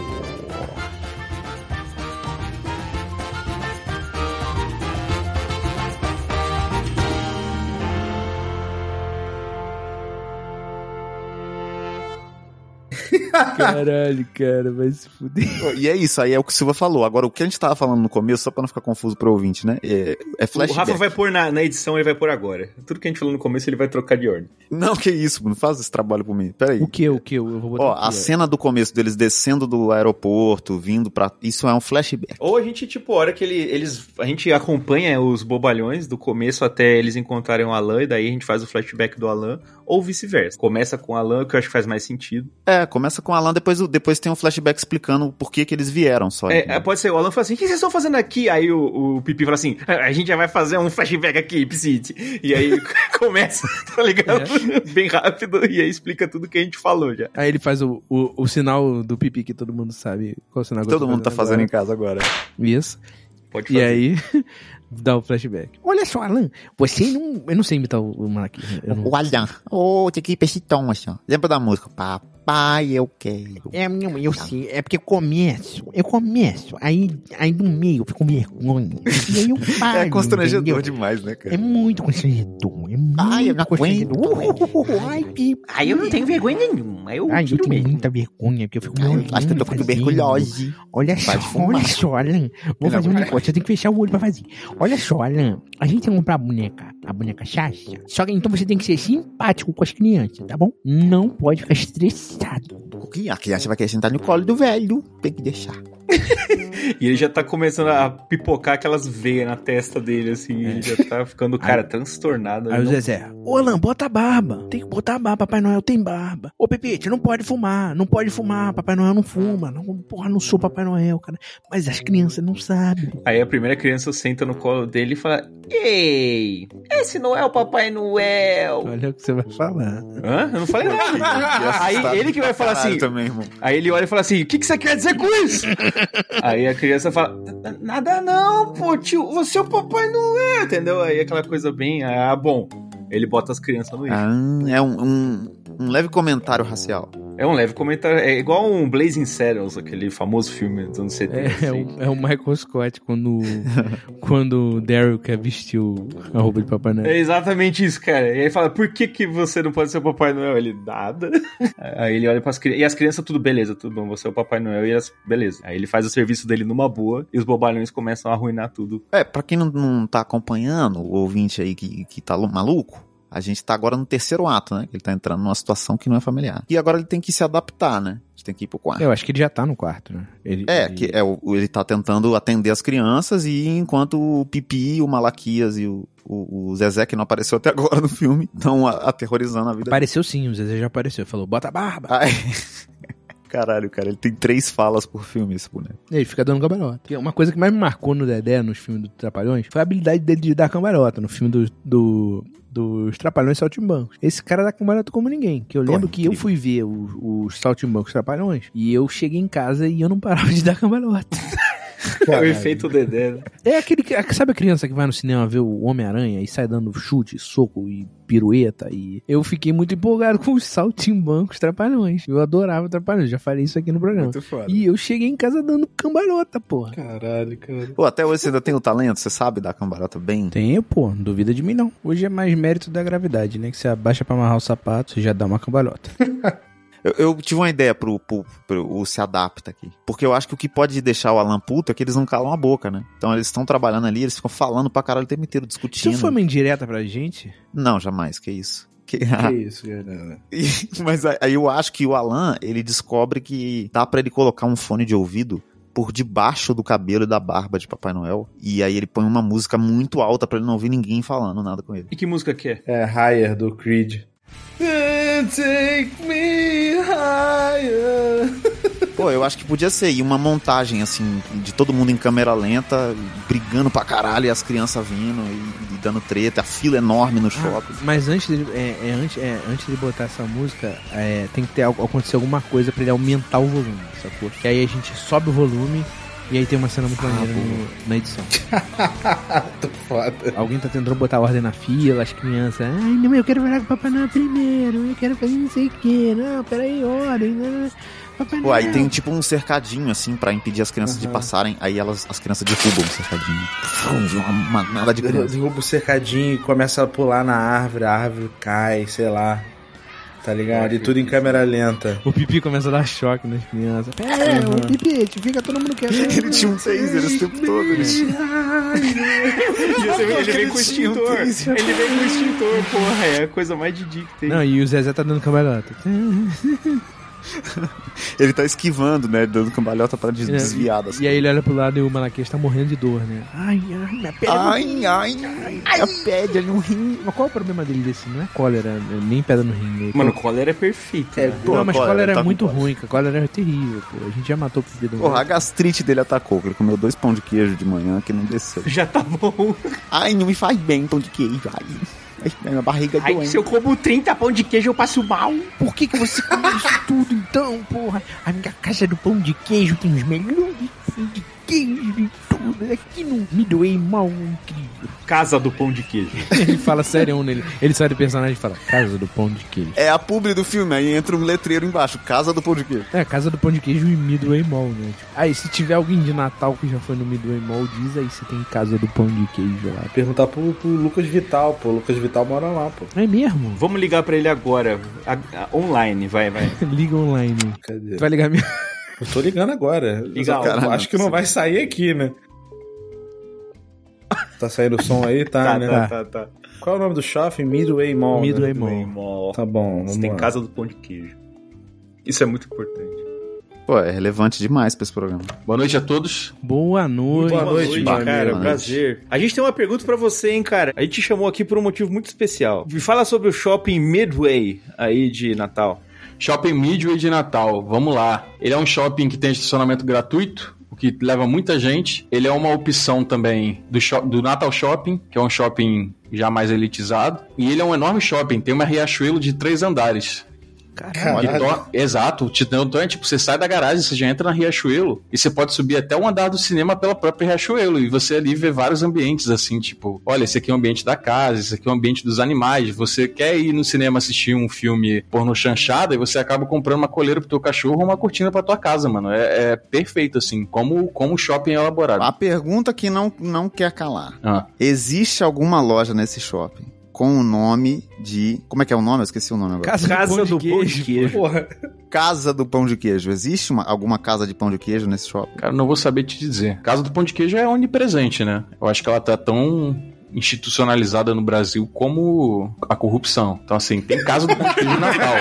C: Caralho, cara, vai se fuder.
B: E é isso, aí é o que o Silva falou. Agora, o que a gente tava falando no começo, só pra não ficar confuso pro ouvinte, né? É, é flashback.
A: O Rafa vai pôr na, na edição, ele vai pôr agora. Tudo que a gente falou no começo, ele vai trocar de ordem.
B: Não, que isso, não faz esse trabalho por mim. Pera aí.
C: O que, o que? Eu vou botar
B: Ó,
C: aqui,
B: a
C: é.
B: cena do começo deles descendo do aeroporto, vindo pra... Isso é um flashback.
A: Ou a gente, tipo, a hora que ele, eles... A gente acompanha os bobalhões do começo até eles encontrarem o Alan, e daí a gente faz o flashback do Alan, ou vice-versa. Começa com o Alan, que eu acho que faz mais sentido.
B: É, começa com o Alan, depois, depois tem um flashback explicando por que que eles vieram só.
A: É, né? Pode ser, o Alan fala assim, o que vocês estão fazendo aqui? Aí o, o Pipi fala assim, a gente já vai fazer um flashback aqui, Psyche. E aí começa, tá ligado? É. Bem rápido, e aí explica tudo que a gente falou já.
C: Aí ele faz o, o, o sinal do Pipi que todo mundo sabe. Qual é o sinal que
B: todo mundo tá fazendo agora em casa agora.
C: Isso.
A: Pode fazer.
C: E aí, dá o flashback. Olha só, Alan, você não... Eu não sei imitar o, o Malaquias. Eu não...
G: O Alan. Ô, tem que ir pra esse tom, assim, ó. Lembra da música? Papai, eu quero.
H: É, não, eu sei. É porque eu começo. Eu começo. Aí, aí no meio eu fico com vergonha. E aí eu paro.
B: É constrangedor
H: entendeu?
B: demais, né, cara?
H: É muito constrangedor. É muito
G: Ai, eu não
H: constrangedor.
G: aguento.
H: Ai, que...
F: Aí eu não tenho vergonha nenhuma. Eu
H: Ai, eu
F: tiro
H: tenho
F: mesmo.
H: muita vergonha, porque eu fico...
G: Ai,
H: me
G: eu acho que eu tô com
H: fazendo.
G: tuberculose.
H: Olha só,
G: Pode fumar.
H: olha só, Alan. Vou fazer um negócio, eu tenho que fechar o olho pra fazer. Olha só, Alan. A gente tem que comprar a boneca, a boneca Xaxa. Só que então você tem que ser simpático com as crianças, tá bom? Não pode ficar estressado.
G: Porque a criança vai querer sentar no colo do velho. Tem que deixar.
A: E ele já tá começando a pipocar aquelas veias na testa dele, assim. Ele já tá ficando, cara, transtornado.
C: Aí o
A: Não-
C: Zezé, ô Alan, bota a barba. Tem que botar a barba, Papai Noel tem barba. Ô Pepete, não pode fumar, não pode fumar, Papai Noel não fuma. Não, porra, não sou Papai Noel, cara. Mas as crianças não sabem.
A: Aí a primeira criança senta no colo dele e fala: Ei, esse não é o Papai Noel.
C: Olha o que você vai falar.
A: Hã? Eu não falei nada. Aí ele que vai falar assim.
B: Também, irmão.
A: Aí ele olha e fala assim: o que, que você quer dizer com isso? Aí a criança fala: nada não, pô, tio, você é o Papai Noel, entendeu? Aí aquela coisa bem, ah, bom. Ele bota as crianças no eixo.
B: Ah,
G: É um, um, um leve comentário racial.
A: É um leve comentário, é igual um Blazing Saddles, aquele famoso filme dos anos setenta.
C: É, é,
A: assim.
C: o, é o Michael Scott quando, quando o Daryl quer vestir o- a roupa de Papai Noel.
A: É exatamente isso, cara. E aí fala: por que, que você não pode ser o Papai Noel? Ele, nada. Aí ele olha pras crianças. E as crianças, tudo beleza, tudo bom. Você é o Papai Noel e as. Beleza. Aí ele faz o serviço dele numa boa e os bobalhões começam a arruinar tudo.
G: É, pra quem não, não tá acompanhando, o ouvinte aí que, que tá maluco, a gente tá agora no terceiro ato, né? Ele tá entrando numa situação que não é familiar. E agora ele tem que se adaptar, né? A gente tem que ir pro quarto.
C: Eu acho que ele já tá no quarto, né? Ele,
G: É,
C: ele-
G: que é, o- ele tá tentando atender as crianças e enquanto o Pipi, o Malaquias e o, o, o Zezé, que não apareceu até agora no filme, estão a- aterrorizando a vida
C: Apareceu sim, o Zezé já apareceu. Falou, bota a barba.
G: Ai,
B: Caralho, cara, ele tem três falas por filme, esse boneco.
C: Ele fica dando cambalhota. Porque uma coisa que mais me marcou no Dedé, nos filmes do Trapalhões, foi a habilidade dele de dar cambalhota. No filme do, do, dos Trapalhões Saltimbancos. Esse cara dá cambalhota como ninguém. Que eu lembro que eu fui ver os, os Saltimbancos Trapalhões e eu cheguei em casa e eu não parava de dar cambalhota.
A: É o efeito Dedé, né?
C: É aquele que... Sabe a criança que vai no cinema ver o Homem-Aranha e sai dando chute, soco e pirueta? E eu fiquei muito empolgado com os Saltimbancos Trapalhões. Eu adorava Trapalhões, já falei isso aqui no programa.
B: Muito foda.
C: E eu cheguei em casa dando cambalhota, porra.
D: Caralho, cara.
G: Pô, até hoje você ainda tem o talento, você sabe dar cambalhota bem?
C: Tem, pô, não duvida de mim não. Hoje é mais mérito da gravidade, né? Que você abaixa pra amarrar o sapato, você já dá uma cambalhota.
G: Eu, eu tive uma ideia pro, pro, pro o Se Adapta aqui. Porque eu acho que o que pode deixar o Alan puto é que eles não calam a boca, né? Então eles estão trabalhando ali, eles ficam falando pra caralho o tempo inteiro,
C: Isso
G: discutindo.
C: foi uma indireta pra gente?
G: Não, jamais, que isso. Que...
D: Que isso, galera.
G: E- Mas aí aí eu acho que o Alan, ele descobre que dá pra ele colocar um fone de ouvido por debaixo do cabelo e da barba de Papai Noel. E aí ele põe uma música muito alta pra ele não ouvir ninguém falando nada com ele.
A: E que música que é?
D: É Higher, do Creed. Take me higher.
G: Pô, eu acho que podia ser e uma montagem, assim, de todo mundo em câmera lenta, brigando pra caralho, e as crianças vindo e, e dando treta, a fila enorme no shopping.
C: Mas antes dele, é, é, antes, é, antes de botar essa música, é, tem que ter algo- acontecer alguma coisa pra ele aumentar o volume, sacou? Que aí a gente sobe o volume e aí tem uma cena muito maneira no- na edição.
D: Tô foda.
C: Alguém tá tentando botar ordem na fila, as crianças, ai não, eu quero falar com o Papai Noel primeiro, eu quero fazer não sei o que, não, peraí, ordem, né? Papai
G: Pô, aí
C: Noel.
G: tem tipo um cercadinho, assim, pra impedir as crianças de passarem, aí elas, as crianças derrubam o cercadinho. Fum, uma manada de crianças.
D: Derruba o cercadinho e começa a pular na árvore, a árvore cai, sei lá. Tá ligado? E tudo em câmera lenta.
C: O Pipi começa a dar choque nas crianças. É,
D: Uhum.
C: o Pipi, fica todo mundo quieto.
B: Ele tinha um taser esse tempo todo, né?
A: Ele vem com o extintor. Ele vem com o extintor, porra. É a coisa mais Didi que tem.
C: Não, e o Zezé tá dando cambalhota.
B: Ele tá esquivando, né? Dando cambalhota pra des-
C: É,
B: desviar das
C: E aí ele olha pro lado e o Malaquias tá morrendo de dor, né? Ai, ai, minha pedra no rim.
G: ai,
C: A pedra no rim. Mas qual é o problema dele desse? Não é cólera, é nem pedra no rim. Né?
A: Mano, o cólera é perfeito.
D: É,
A: né?
D: pô,
C: não, mas
B: cólera,
C: cólera
B: tá
C: é
B: com
C: muito
B: cólera.
C: ruim, cara. Cólera é terrível, pô. A gente já matou o Pipi do
B: Porra, a gastrite dele atacou, que ele comeu dois pão de queijo de manhã que não desceu.
A: Já tá bom.
G: Ai, não me faz bem pão de queijo, ai. Ai, minha barriga
F: Ai,
G: doendo.
F: se eu como trinta pão de queijo, eu passo mal.
H: Por que que você comeu isso tudo então, porra? A minha casa do pão de queijo tem os melhores pão de queijo e tudo. simples aqui no Midway Mall incrível.
A: Casa do Pão de Queijo.
C: Ele fala sério nele. Ele sai do personagem e fala, Casa do Pão de Queijo.
G: É a publi do filme, aí entra um letreiro embaixo, Casa do Pão de Queijo.
C: É, Casa do Pão de Queijo e Midway Mall, né? Tipo, aí, se tiver alguém de Natal que já foi no Midway Mall, diz aí se tem Casa do Pão de Queijo lá.
D: Perguntar pro, pro Lucas Vital, pô. O Lucas Vital mora lá, pô.
C: É mesmo?
A: Vamos ligar pra ele agora. A, a, online, vai, vai.
C: Liga online.
D: Cadê?
C: Tu vai ligar mesmo?
D: Eu tô ligando agora.
A: Liga,
D: Cara,
A: cara,
D: acho que não vai sair aqui, né? Tá saindo o som aí? Tá,
A: Tá,
D: né?
A: tá, tá, tá.
D: Qual é o nome do shopping? Midway Mall.
C: Midway
D: né?
C: Mall.
A: Mall.
D: Tá bom, vamos
A: Você tem
D: lá.
A: Casa do Pão de Queijo. Isso é muito importante.
G: Pô, é relevante demais pra esse programa.
B: Boa noite a todos.
C: Boa noite.
D: Boa noite, meu
A: cara.
D: amigo.
A: Prazer. A gente tem uma pergunta pra você, hein, cara. A gente te chamou aqui por um motivo muito especial. Me fala sobre o shopping Midway aí de Natal.
B: Shopping Midway de Natal, vamos lá. Ele é um shopping que tem estacionamento gratuito, o que leva muita gente. Ele é uma opção também do, shop, do Natal Shopping, que é um shopping já mais elitizado. E ele é um enorme shopping, tem uma Riachuelo de três andares.
D: Caralho.
B: Então, exato, então é tipo, você sai da garagem, você já entra na Riachuelo e você pode subir até um andar do cinema pela própria Riachuelo e você ali vê vários ambientes assim, tipo, olha, esse aqui é o ambiente da casa, esse aqui é o ambiente dos animais, você quer ir no cinema assistir um filme porno chanchada e você acaba comprando uma coleira pro teu cachorro ou uma cortina pra tua casa, mano, é, é perfeito assim, como, como o shopping é elaborado.
G: A pergunta que não, não quer calar.
B: Ah.
G: Existe alguma loja nesse shopping com o nome de... Como é que é o nome? Eu esqueci o nome agora.
C: Casa,
A: Casa
C: do,
A: do
C: Pão de Queijo.
D: Porra.
G: Casa do Pão de Queijo. Existe uma, alguma casa de pão de queijo nesse shopping?
B: Cara, não vou saber te dizer. Casa do Pão de Queijo é onipresente, né? Eu acho que ela tá tão institucionalizada no Brasil como a corrupção. Então, assim, tem Casa do Pão de Queijo no Natal.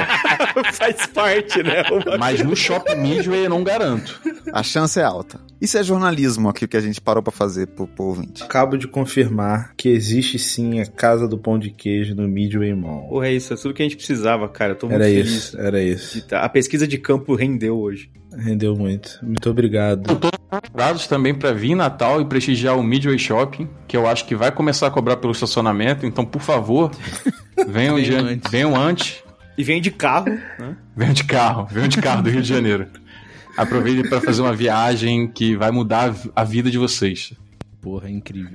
A: Faz parte, né?
B: Mas no Shopping Midway eu não garanto.
G: A chance é alta. Isso é jornalismo aqui que a gente parou pra fazer pro, pro ouvinte.
D: Acabo de confirmar que existe sim a Casa do Pão de Queijo no Midway Mall.
A: Porra, é isso. É tudo que a gente precisava, cara. Eu tô muito
D: Era
A: feliz.
D: isso, era isso.
A: de tá- A pesquisa de campo rendeu hoje.
D: Rendeu muito. Muito obrigado.
B: Dados também para vir em Natal e prestigiar o Midway Shopping, que eu acho que vai começar a cobrar pelo estacionamento. Então, por favor, venham,
C: Venham
B: de,
C: antes.
B: venham antes.
A: E vem de carro, né?
B: Venham de carro, venham de carro do Rio de Janeiro. Aproveite para fazer uma viagem que vai mudar a vi- a vida de vocês.
C: Porra, é incrível.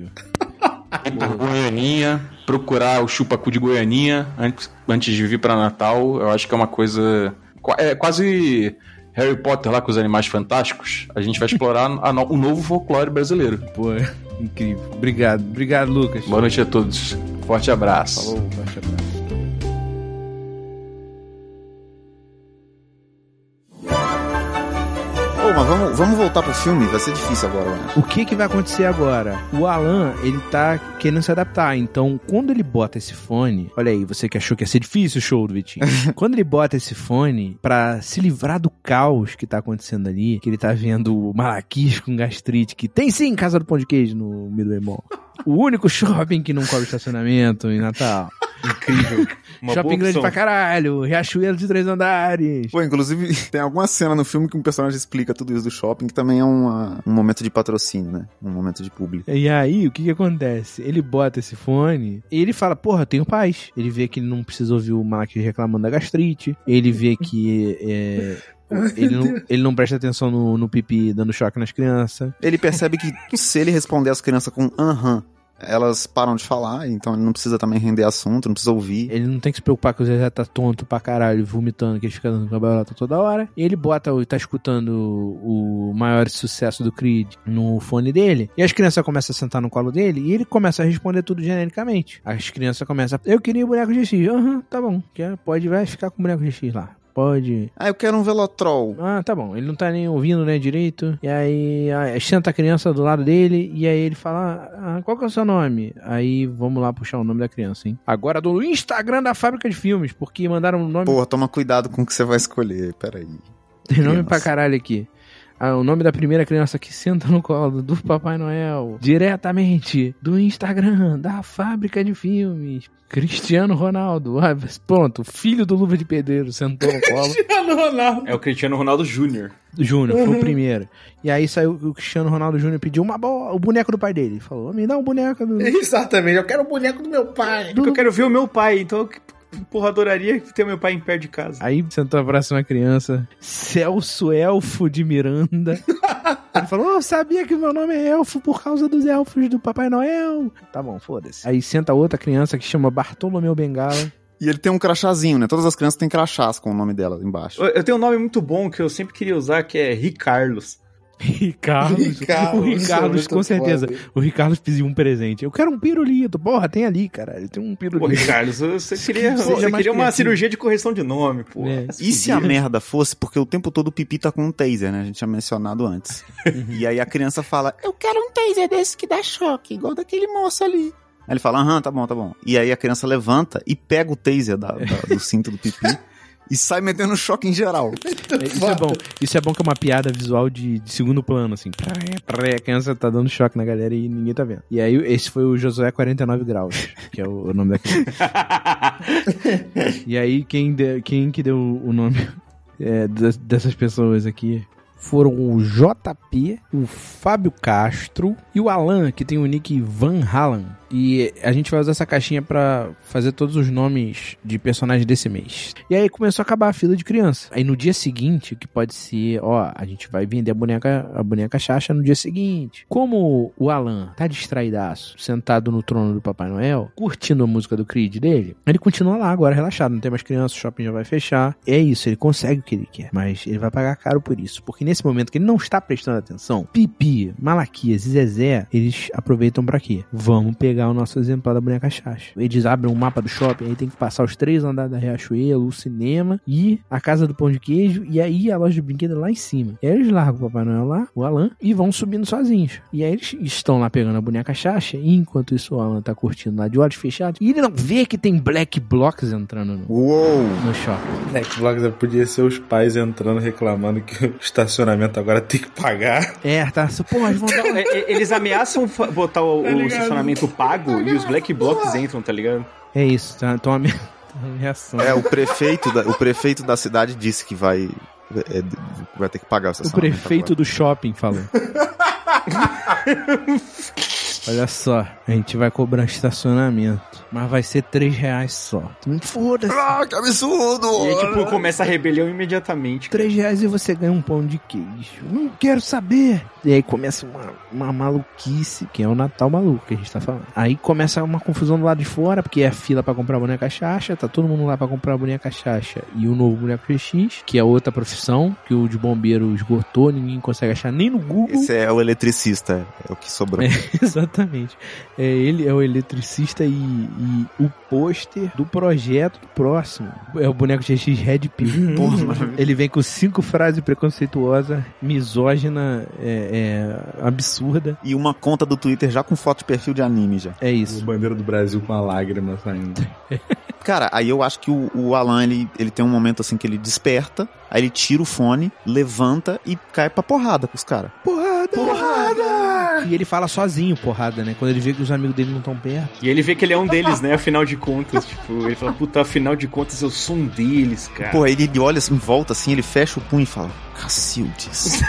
B: Ir pra Goianinha, procurar o chupacu de Goianinha antes, antes de vir para Natal, eu acho que é uma coisa... É quase Harry Potter lá com os Animais Fantásticos. A gente vai explorar a no, o novo folclore brasileiro.
C: Pô, é incrível. Obrigado. Obrigado, Lucas.
B: Boa noite a todos. Forte abraço.
C: Falou, forte abraço.
G: Ô, mas vamos, vamos voltar pro filme? Vai ser difícil agora, eu acho.
C: O que que vai acontecer agora? O Alan, ele tá querendo se adaptar, então quando ele bota esse fone, olha aí, você que achou que ia ser difícil o show do Vitinho, quando ele bota esse fone pra se livrar do caos que tá acontecendo ali, que ele tá vendo o Malaquias com gastrite, que tem sim Casa do Pão de Queijo no Midway Mall. O único shopping que não cobra estacionamento em Natal. Incrível.
A: Uma
C: Shopping
A: boa
C: grande
A: opção.
C: pra caralho, Riachuelo de três andares.
G: Pô, inclusive, tem alguma cena no filme que um personagem explica tudo isso do shopping, que também é uma, um momento de patrocínio, né? Um momento de público.
C: E aí, o que que acontece? Ele bota esse fone e ele fala, porra, eu tenho paz. Ele vê que ele não precisa ouvir o Malaquias reclamando da gastrite. Ele vê que é, ele, não, ele não presta atenção no, no pipi dando choque nas crianças.
G: Ele percebe que se ele responder as crianças com aham, elas param de falar, então ele não precisa também render assunto, não precisa ouvir.
C: Ele não tem que se preocupar que o Zezé tá tonto pra caralho, vomitando, que ele fica dando cambalhota toda hora. E ele bota, tá escutando o maior sucesso do Creed no fone dele. E as crianças começam a sentar no colo dele e ele começa a responder tudo genericamente. As crianças começam a... Eu queria o boneco de X. Aham, tá bom. Quer, pode, vai ficar com o boneco de X lá. Pode.
G: Ah, eu quero um Velotrol.
C: Ah, tá bom. Ele não tá nem ouvindo, né, direito. E aí, aí senta a criança do lado dele e aí ele fala, ah, qual que é o seu nome? Aí vamos lá puxar o nome da criança, hein? Agora do Instagram da Fábrica de Filmes, porque mandaram um nome...
G: Porra, toma cuidado com o que você vai escolher, peraí.
C: Tem nome
G: criança.
C: pra caralho aqui. Ah, o nome da primeira criança que senta no colo do Papai Noel, diretamente do Instagram da Fábrica de Filmes, Cristiano Ronaldo. Ah, pronto, filho do Luva de Pedreiro sentou no colo.
D: Cristiano Ronaldo.
A: É o Cristiano Ronaldo Júnior
C: Júnior, foi o primeiro. E aí saiu o Cristiano Ronaldo Júnior pediu uma bola, o boneco do pai dele. Ele falou, me dá um boneco do...
D: Exatamente, eu quero o boneco do meu pai.
A: Porque eu quero ver o meu pai, então eu, porra, adoraria ter meu pai em pé de casa.
C: Aí sentou a próxima criança, Celso Elfo de Miranda. Ele falou, oh, sabia que o meu nome é elfo por causa dos elfos do Papai Noel. Tá bom, foda-se. Aí senta outra criança que chama Bartolomeu Bengala.
B: E ele tem um crachazinho, né? Todas as crianças têm crachás com o nome dela embaixo.
A: Eu tenho um nome muito bom que eu sempre queria usar, que é Ricarlos.
C: Ricardo,
D: Ricardo,
C: o Ricardo,
D: isso é
C: com
D: muito
C: certeza.
D: foda.
C: O Ricardo pediu um presente. Eu quero um pirulito. Porra, tem ali, cara. Ele tem um pirulito.
A: Pô, Ricardo, você queria,
C: Seja
A: você
C: mais
A: queria uma
C: criativo.
A: cirurgia de correção de nome, pô.
C: É.
B: E se a merda fosse, porque o tempo todo o Pipi tá com um taser, né? A gente tinha mencionado antes. E aí a criança fala, eu quero um taser desse que dá choque, igual daquele moço ali. Aí ele fala, aham, tá bom, tá bom. E aí a criança levanta e pega o taser da, da- do cinto do Pipi e sai metendo choque em geral.
C: Isso é bom. Isso é bom que é uma piada visual de, de segundo plano, assim. Pré, pré, a criança tá dando choque na galera e ninguém tá vendo. E aí esse foi o Josué quarenta e nove graus, que é o, o nome da criança. E aí quem, de, quem que deu o nome é, das- dessas pessoas aqui foram o J P, o Fábio Castro e o Alan, que tem o nick Van Halen. E a gente vai usar essa caixinha pra fazer todos os nomes de personagens desse mês. E aí começou a acabar a fila de criança. Aí no dia seguinte, que pode ser, ó, a gente vai vender a boneca, a boneca Xaxa no dia seguinte. Como o Alan tá distraidaço, sentado no trono do Papai Noel, curtindo a música do Creed dele, ele continua lá agora relaxado, não tem mais criança, o shopping já vai fechar. É isso, ele consegue o que ele quer, mas ele vai pagar caro por isso. Porque nesse momento que ele não está prestando atenção, Pipi, Malaquias e Zezé, eles aproveitam pra quê? Vamos pegar o nosso exemplar da boneca Xaxa. Eles abrem um mapa do shopping, aí tem que passar os três andares da Riachuelo, o cinema e a casa do pão de queijo, e aí a loja de brinquedo lá em cima. E aí eles largam o Papai Noel lá, o Alan, e vão subindo sozinhos. E aí eles estão lá pegando a boneca Xaxa, e enquanto isso o Alan tá curtindo lá de olhos fechados, e ele não vê que tem Black Blocs entrando no,
B: Uou!
C: no shopping.
D: Xbox podia ser os pais entrando reclamando que o estacionamento agora tem que pagar.
C: É, tá, porra, eles vão dar...
A: É, é, eles ameaçam fa- botar o, o estacionamento pago e os Black Blocs entram, tá ligado?
C: É isso, tá, então a minha reação.
B: É, o prefeito da, o prefeito da cidade disse que vai, é, vai ter que pagar o
C: O
B: estacionamento
C: prefeito
B: agora.
C: do shopping falou. Olha só, a gente vai cobrar estacionamento, mas vai ser três reais só. Foda-se.
B: Ah, que absurdo!
A: E aí, tipo, começa a rebelião imediatamente.
C: Três reais e você ganha um pão de queijo. Não quero saber. E aí começa uma, uma maluquice, que é o Natal maluco que a gente tá falando. Aí começa uma confusão do lado de fora, porque é fila pra comprar a boneca Xaxa, tá todo mundo lá pra comprar a boneca Xaxa e o novo boneco G X, que é outra profissão, que o de bombeiro esgotou, ninguém consegue achar nem no Google.
B: Esse é o eletricista, é o que sobrou.
C: É, exatamente. É, ele é o eletricista e, e o pôster do projeto próximo. É o boneco G X Red Pill. Porra, ele vem com cinco frases preconceituosas, misógina, é, é, absurda.
B: E uma conta do Twitter já com foto de perfil de anime já.
C: É
D: O
C: isso.
D: bandeira do Brasil com a lágrima saindo.
B: Cara, aí eu acho que o, o Alan, ele, ele tem um momento assim que ele desperta, aí ele tira o fone, levanta e cai pra porrada com os caras.
C: Porrada! Porrada! E ele fala sozinho, porrada, né? Quando ele vê que os amigos dele não estão perto.
A: E ele vê que ele é um deles, né? Afinal de contas, tipo, ele fala, puta, afinal de contas eu sou um deles, cara.
B: Pô, aí ele olha em volta assim, ele fecha o punho e fala, Cacildes.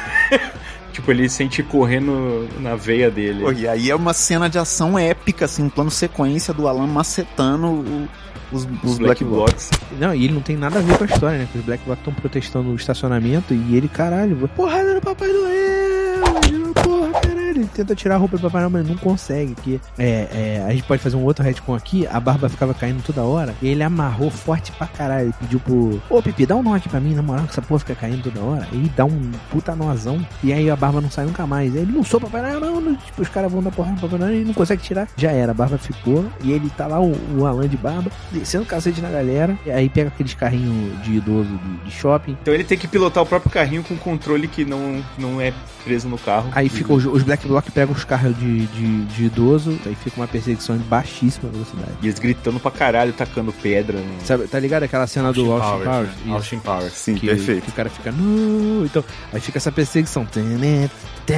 A: Tipo, ele sente correndo na veia dele.
B: Pô, e aí é uma cena de ação épica, assim, um plano sequência do Alan macetando o, os, os,
A: Os
B: Black
A: Black
B: Blocs.
A: Blocs.
C: Não, e ele não tem nada a ver com a história, né? Porque os Black Blocs estão protestando o estacionamento e ele, caralho, porrada no Papai Noel! Porra, caralho. Ele tenta tirar a roupa do Papai Noel, mas não consegue. Porque é, é, a gente pode fazer um outro retcon aqui, a barba ficava caindo toda hora, e ele amarrou forte pra caralho. Ele pediu pro... Ô, Pipi, dá um nó aqui pra mim, na moral, que essa porra fica caindo toda hora. E dá um puta nozão, e aí a barba não sai nunca mais. Aí ele, não sou Papai Noel, não, não. Tipo, os caras vão dar porrada no Papai Noel e ele não consegue tirar. Já era, a barba ficou, e ele tá lá, o, o Alan de barba, descendo o cacete na galera, e aí pega aqueles carrinhos de idoso de, de shopping.
A: Então ele tem que pilotar o próprio carrinho com controle que não, não é preso no carro.
C: Aí fica os, os Black Bloc pegam os carros de, de, de idoso, aí fica uma perseguição em baixíssima velocidade.
A: E eles gritando pra caralho, tacando pedra. Né?
C: Sabe, tá ligado aquela cena do Austin Powers? Isso.
D: Austin Powers.
B: Sim,
C: Que,
B: perfeito.
C: que o cara fica, não, então, aí fica essa perseguição. Tenet, tenet,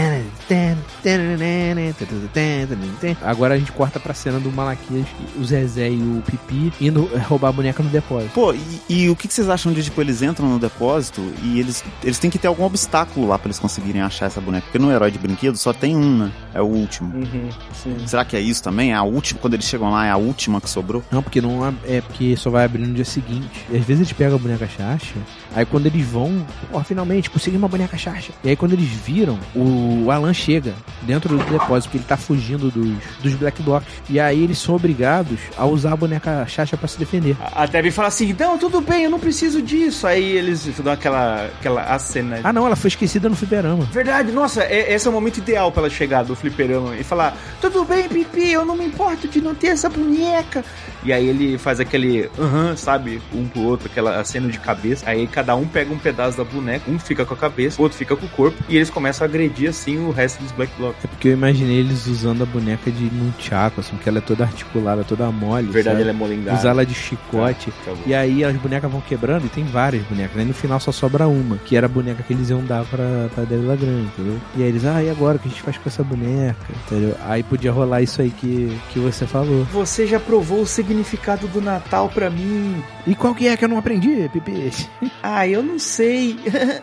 C: Agora a gente corta pra cena do Malaquias, o Zezé e o Pipi indo roubar a boneca no depósito.
G: Pô, e, e o que, que vocês acham de, tipo, eles entram no depósito e eles, eles têm que ter algum obstáculo lá pra eles conseguirem achar essa boneca? Porque no Herói de Brinquedo só tem um, né? É o último.
D: Uhum, sim.
G: Será que é isso também? É a última, quando eles chegam lá, é a última que sobrou?
C: Não, porque não é, é porque só vai abrir no dia seguinte. E às vezes eles pegam a boneca Chacha, aí quando eles vão, pô, finalmente conseguimos uma boneca Chacha. E aí quando eles viram, o Alan chega dentro do depósito, porque ele tá fugindo dos, dos Black Blocs. E aí eles são obrigados a usar a boneca Chacha pra se defender.
A: A Debbie fala assim, não, tudo bem, eu não preciso disso. Aí eles dão aquela, aquela acena.
C: Ah não, ela foi esquecida no fliperama.
A: Verdade, nossa, é, esse é o momento ideal pra ela chegar do fliperama e falar, tudo bem, Pipi, eu não me importo de não ter essa boneca. E aí ele faz aquele, aham, uh-huh, sabe, um pro outro, aquela acena de cabeça. Aí cada um pega um pedaço da boneca, um fica com a cabeça, o outro fica com o corpo, e eles começam a agredir, assim, o resto dos Black Blocs.
C: É porque eu imaginei eles usando a boneca de nunchaku, assim, que ela é toda articulada, toda mole.
A: Verdade,
C: sabe?
A: ela é molengada.
C: Usar ela de chicote.
A: Tá, tá
C: e aí as bonecas vão quebrando, e tem várias bonecas. Aí no final só sobra uma, que era a boneca que eles iam dar pra, pra Debbie Lagrange, entendeu? E aí eles, ah, e agora? O que a gente faz com essa boneca? Entendeu? Aí podia rolar isso aí que, que você falou.
A: Você já provou o significado do Natal pra mim.
C: E qual que é que eu não aprendi, Pipi?
A: Ah, eu não sei.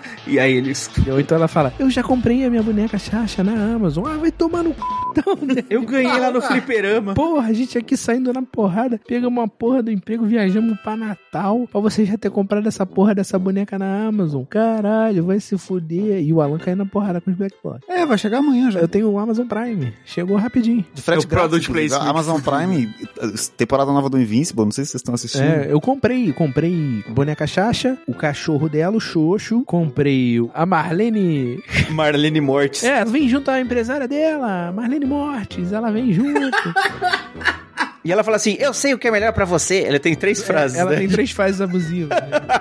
A: E aí eles...
C: Ou então ela fala, eu já comprei a minha boneca Chacha na Amazon. Ah, vai tomar no c...
A: Eu ganhei lá no fliperama.
C: Porra, a gente aqui saindo na porrada, pegamos uma porra do emprego, viajamos pra Natal, pra você já ter comprado essa porra dessa boneca na Amazon. Caralho, vai se fuder. E o Alan caiu na porrada com os Black Blocs.
G: É, vai chegar amanhã já.
C: Eu tenho o Amazon Prime. Chegou rapidinho.
G: De frete
A: é Product Placement.
G: A Amazon Prime, temporada nova do Invincible, não sei se vocês estão assistindo.
C: É, eu comprei, comprei boneca Chacha, o cachorro dela, o Xoxo, comprei a Marlene...
A: Marlene Mortis.
C: É, vem junto à empresária dela, Marlene Mortis, ela vem junto.
A: E ela fala assim, eu sei o que é melhor pra você. Ela tem três frases,
C: é, Ela
A: né?
C: tem três frases abusivas.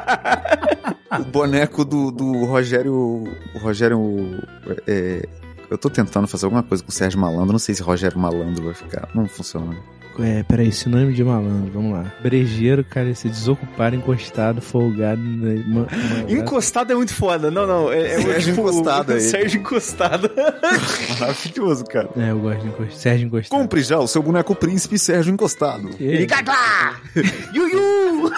G: O boneco do, do Rogério... O Rogério... É, eu tô tentando fazer alguma coisa com o Sérgio Malandro, não sei se Rogério Malandro vai ficar. Não funciona.
C: É, peraí, sinônimo de malandro, vamos lá. Brejeiro, cara, se desocupado, encostado, folgado. Né, ma, ma,
A: encostado é muito foda, não, não. É, é
G: Sérgio
A: tipo,
G: encostado aí.
A: Sérgio encostado.
G: Maravilhoso, cara.
C: É, eu gosto de encostado. Sérgio encostado.
G: Compre já o seu boneco príncipe Sérgio encostado.
A: Ele cacá! Yuyu!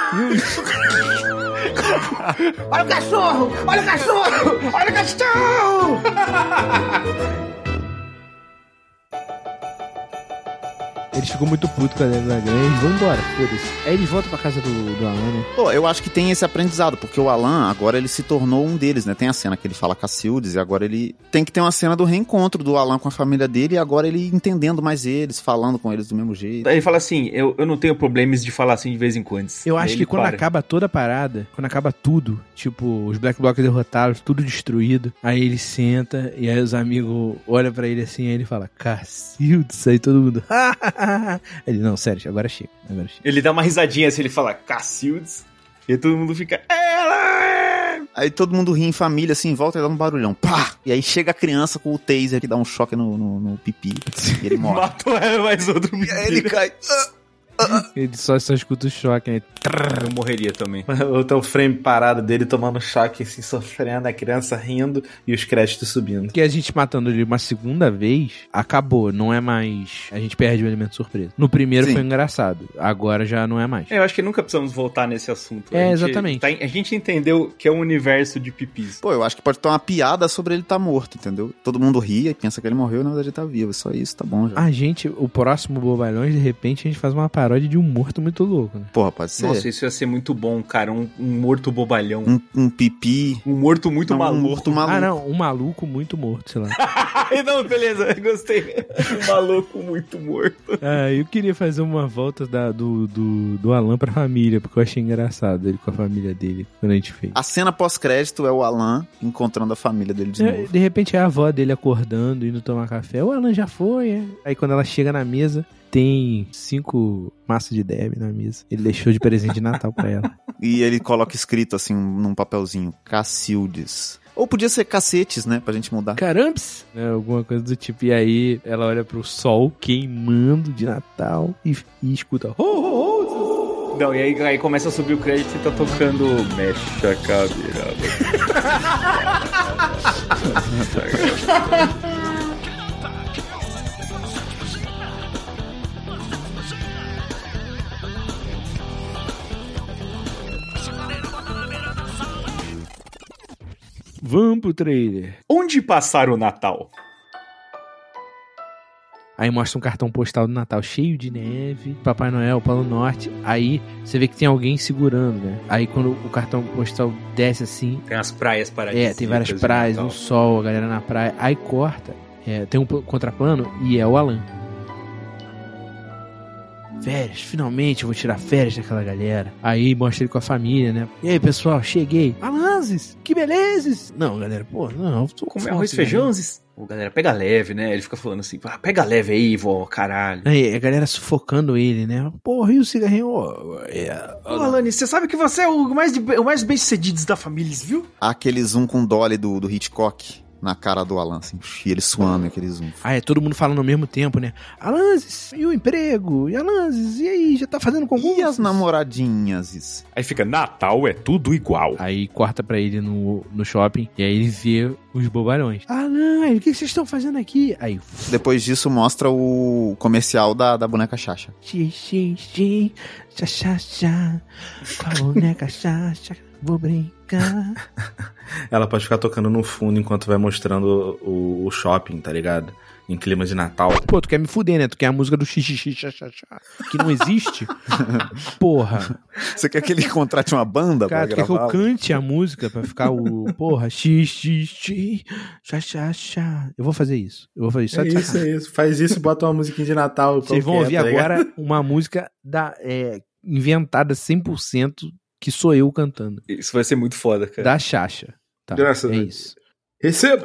A: Olha o cachorro! Olha o cachorro! Olha o cachorro!
C: Eles ficam muito putos com a Debbie Lagrange, eles vão embora, foda-se. Aí eles voltam pra casa do, do Alan, né?
G: Pô, eu acho que tem esse aprendizado, porque o Alan, agora ele se tornou um deles, né? Tem a cena que ele fala com a Sildes, e agora ele tem que ter uma cena do reencontro do Alan com a família dele, e agora ele entendendo mais eles, falando com eles do mesmo jeito.
A: Aí ele fala assim, eu, eu não tenho problemas de falar assim de vez em quando.
C: Eu acho que quando
A: para.
C: acaba toda a parada, quando acaba tudo, tipo, os Black Blocs derrotados, tudo destruído, aí ele senta, e aí os amigos olham pra ele assim, aí ele fala, Cacildes, aí todo mundo, ele, não, sério, agora chega, agora chega.
A: Ele dá uma risadinha assim, ele fala, Cacildes, e todo mundo fica, ela!
G: Aí todo mundo ri em família, assim, volta e dá um barulhão, pá! E aí chega a criança com o taser que dá um choque no, no, no pipi, e ele morre.
A: Matou ela, mais outro pipi.
G: E aí ele cai...
C: Ele só, só escuta o choque, aí...
A: Eu morreria também.
D: Tem o frame parado dele tomando choque, assim, sofrendo, a criança rindo e os créditos subindo.
C: Porque a gente matando ele uma segunda vez, acabou, não é mais... A gente perde o elemento surpresa. No primeiro Sim. foi engraçado, agora já não é mais.
A: Eu acho que nunca precisamos voltar nesse assunto.
C: É,
A: a gente,
C: exatamente.
A: Tá, a gente entendeu que é um universo de pipis.
G: Pô, eu acho que pode ter uma piada sobre ele estar tá morto, entendeu? Todo mundo ria e pensa que ele morreu, na verdade ele tá vivo. Só isso, tá bom já.
C: A gente, o próximo Bobalhões, de repente, a gente faz uma paródia de um morto muito louco, né?
G: Porra, pode ser.
A: Nossa, isso ia ser muito bom, cara. Um, um morto bobalhão.
G: Um, um pipi.
A: Um morto muito
G: não,
A: maluco.
G: Um morto maluco.
C: Ah, não. Um maluco muito morto, sei lá.
A: Não, beleza. Gostei. Um maluco muito morto.
C: Ah, eu queria fazer uma volta da, do, do, do Alan pra família, porque eu achei engraçado ele com a família dele, quando a gente fez.
G: A cena pós-crédito é o Alan encontrando a família dele de
C: é,
G: novo.
C: De repente é a avó dele acordando, indo tomar café. O Alan já foi, é. Aí quando ela chega na mesa... Tem cinco maços de Debbie na mesa. Ele deixou de presente de Natal pra ela.
G: E ele coloca escrito assim num papelzinho, Cacildes. Ou podia ser cacetes, né? Pra gente mudar.
C: Caramps! É, alguma coisa do tipo. E aí ela olha pro sol queimando de Natal e, e escuta. Ho, ho, ho!
A: Não, e aí, aí começa a subir o crédito e tá tocando Mexe a cadeira.
C: Vamos pro trailer.
A: Onde passar o Natal?
C: Aí mostra um cartão postal do Natal cheio de neve, Papai Noel, Polo Norte. Aí você vê que tem alguém segurando, né? Aí quando o cartão postal desce assim...
A: Tem as praias paradisíacas.
C: É, tem várias praias, um sol, a galera na praia. Aí corta, é, tem um contraplano e é o Alan. Férias, finalmente eu vou tirar férias daquela galera. Aí mostra ele com a família, né? E aí, pessoal, cheguei. Alanzes, que belezes. Não, galera, pô, não. Tô com
A: Comer arroz e feijãozes. Ô, galera, pega leve, né? Ele fica falando assim, ah, pega leve aí, vó, caralho.
C: Aí a galera sufocando ele, né? Porra, e o cigarrinho? Oh, é...
A: Ô, Alane, você sabe que você é o mais, de, o mais bem-sucedido da família, viu?
G: Aquele zoom com Dolly do, do Hitchcock na cara do Alan, assim, e ele suando aquele zoom.
C: Ah, é todo mundo falando ao mesmo tempo, né? Alanzes, e o emprego? E Alanzes, e aí, já tá fazendo concurso?
G: E as namoradinhas? Isso.
A: Aí fica, Natal é tudo igual.
C: Aí corta pra ele no, no shopping, e aí ele vê os bobalhões. Alan, o que vocês estão fazendo aqui? Aí...
G: Depois disso mostra o comercial da, da boneca Xaxa.
C: Xi, xi, xi, xa, xa, xa, com a boneca Xaxa, vou brincar.
D: Ela pode ficar tocando no fundo enquanto vai mostrando o, o shopping, tá ligado? Em clima de Natal.
C: Pô, tu quer me fuder, né? Tu quer a música do xixi, xaxá, que não existe? Porra.
G: Você quer que ele contrate uma banda
C: Cara,
G: pra
C: tu quer que
G: gravar?
C: eu cante a música pra ficar o... Porra, xixi, xaxá. Eu vou fazer isso. Eu vou fazer isso. Só
D: É
C: de
D: isso,
C: sacanagem.
D: é isso. Faz isso e bota uma musiquinha de Natal.
C: Vocês vão
D: qualquer,
C: ouvir
D: tá
C: agora
D: ligado?
C: uma música da, é, inventada cem por cento que sou eu cantando.
A: Isso vai ser muito foda, cara.
C: Da Xaxa. Tá,
D: Graças
C: é
D: a Deus.
C: isso.
D: Receba!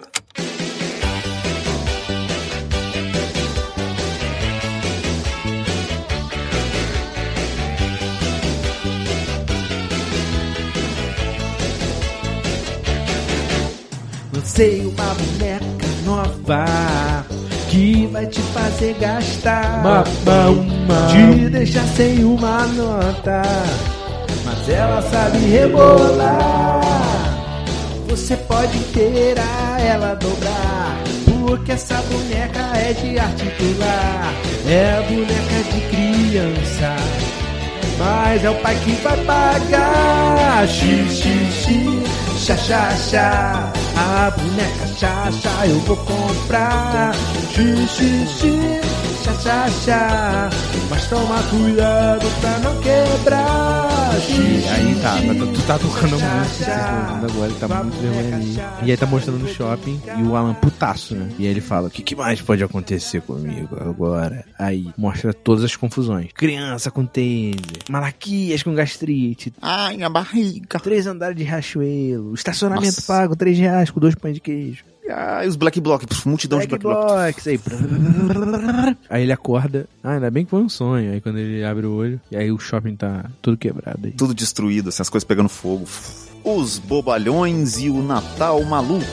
C: Lancei uma boneca nova que vai te fazer gastar, te deixar sem uma nota, mas ela sabe rebolar. Você pode inteirar ela dobrar, porque essa boneca é de articular. É a boneca de criança, mas é o pai que vai pagar. Xixi, xa, xa, xa, a boneca Xaxa eu vou comprar. Xixi, xa, xa, xa, mas toma cuidado pra não quebrar. Xixi, aí tá, mas tu, tu tá tocando a música, vocês estão ouvindo agora, ele tá muito vergonha ali. E aí tá mostrando no shopping, e o Alan putaço, né? E aí ele fala, o que, que mais pode acontecer comigo agora? Aí mostra todas as confusões. Criança com taser, Malaquias com gastrite,
G: Ai, a barriga.
C: três andares de Riachuelo, estacionamento
G: Nossa.
C: pago, três reais com dois pães de queijo.
G: Ah, e os Black Bloc, puf, multidão
C: Black
G: de Black Bloc.
C: Blocks, aí. Aí ele acorda. Ah, ainda bem que foi um sonho. Aí quando ele abre o olho, e aí o shopping tá tudo quebrado aí.
G: Tudo destruído, assim, as coisas pegando fogo. Os bobalhões e o Natal maluco.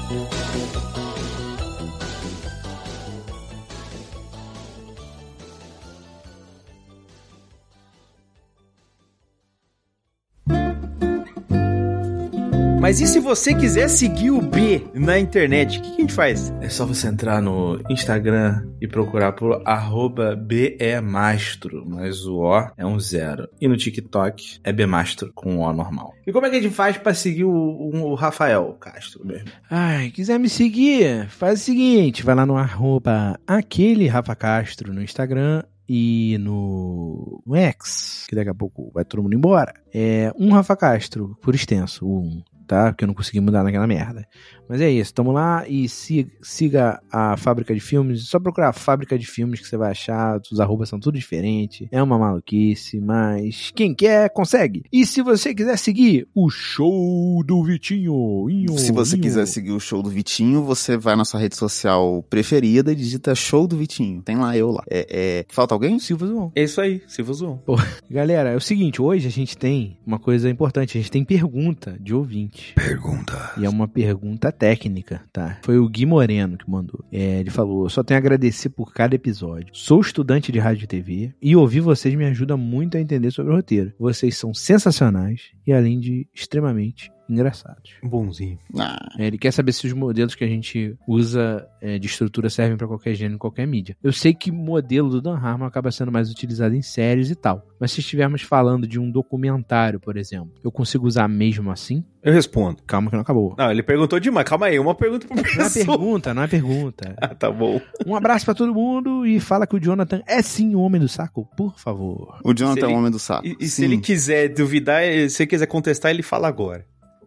A: Mas e se você quiser seguir o B na internet, o que, que a gente faz?
D: É só você entrar no Instagram e procurar por arroba bemastro, mas o O é um zero. E no TikTok é bmastro com O normal. E como é que a gente faz pra seguir o, o, o Rafael Castro mesmo?
C: Ai, quiser me seguir, faz o seguinte, vai lá no arroba aquele Rafa Castro no Instagram e no, no X, que daqui a pouco vai todo mundo embora. É um Rafa Castro, por extenso, o um. Tá? Porque eu não consegui mudar naquela merda. Mas é isso, tamo lá e siga, siga a Fábrica de Filmes. Só procurar a Fábrica de Filmes que você vai achar. Os arrobas são tudo diferente. É uma maluquice, mas quem quer, consegue. E se você quiser seguir o show do Vitinho... Inho,
G: Se você
C: inho.
G: quiser seguir o show do Vitinho, você vai na sua rede social preferida e digita show do Vitinho. Tem lá eu lá. É, é... Falta alguém?
C: Silva Zoon.
A: É isso aí, Silva Zoom.
C: Galera, é o seguinte, hoje a gente tem uma coisa importante. A gente tem pergunta de ouvinte.
A: Pergunta.
C: E é uma pergunta técnica, tá? Foi o Gui Moreno que mandou. É, ele falou, só tenho a agradecer por cada episódio. Sou estudante de rádio e T V e ouvir vocês me ajuda muito a entender sobre o roteiro. Vocês são sensacionais e além de extremamente engraçados.
A: Bonzinho.
G: Ah,
C: É, ele quer saber se os modelos que a gente usa é, de estrutura servem pra qualquer gênero, qualquer mídia. Eu sei que o modelo do Dan Harmon acaba sendo mais utilizado em séries e tal, mas se estivermos falando de um documentário, por exemplo, eu consigo usar mesmo assim?
A: Eu respondo.
C: Calma que não acabou.
A: Não, ele perguntou demais. Calma aí, uma pergunta por
C: Não é
A: pessoa.
C: pergunta, não é pergunta.
A: Ah, tá bom.
C: Um abraço pra todo mundo e fala que o Jonathan é sim o homem do saco, por favor.
G: o Jonathan
A: Se
G: é o
A: ele-
G: homem do saco.
A: E, e se
G: Sim.
A: ele quiser duvidar, se ele quiser contestar, ele fala agora.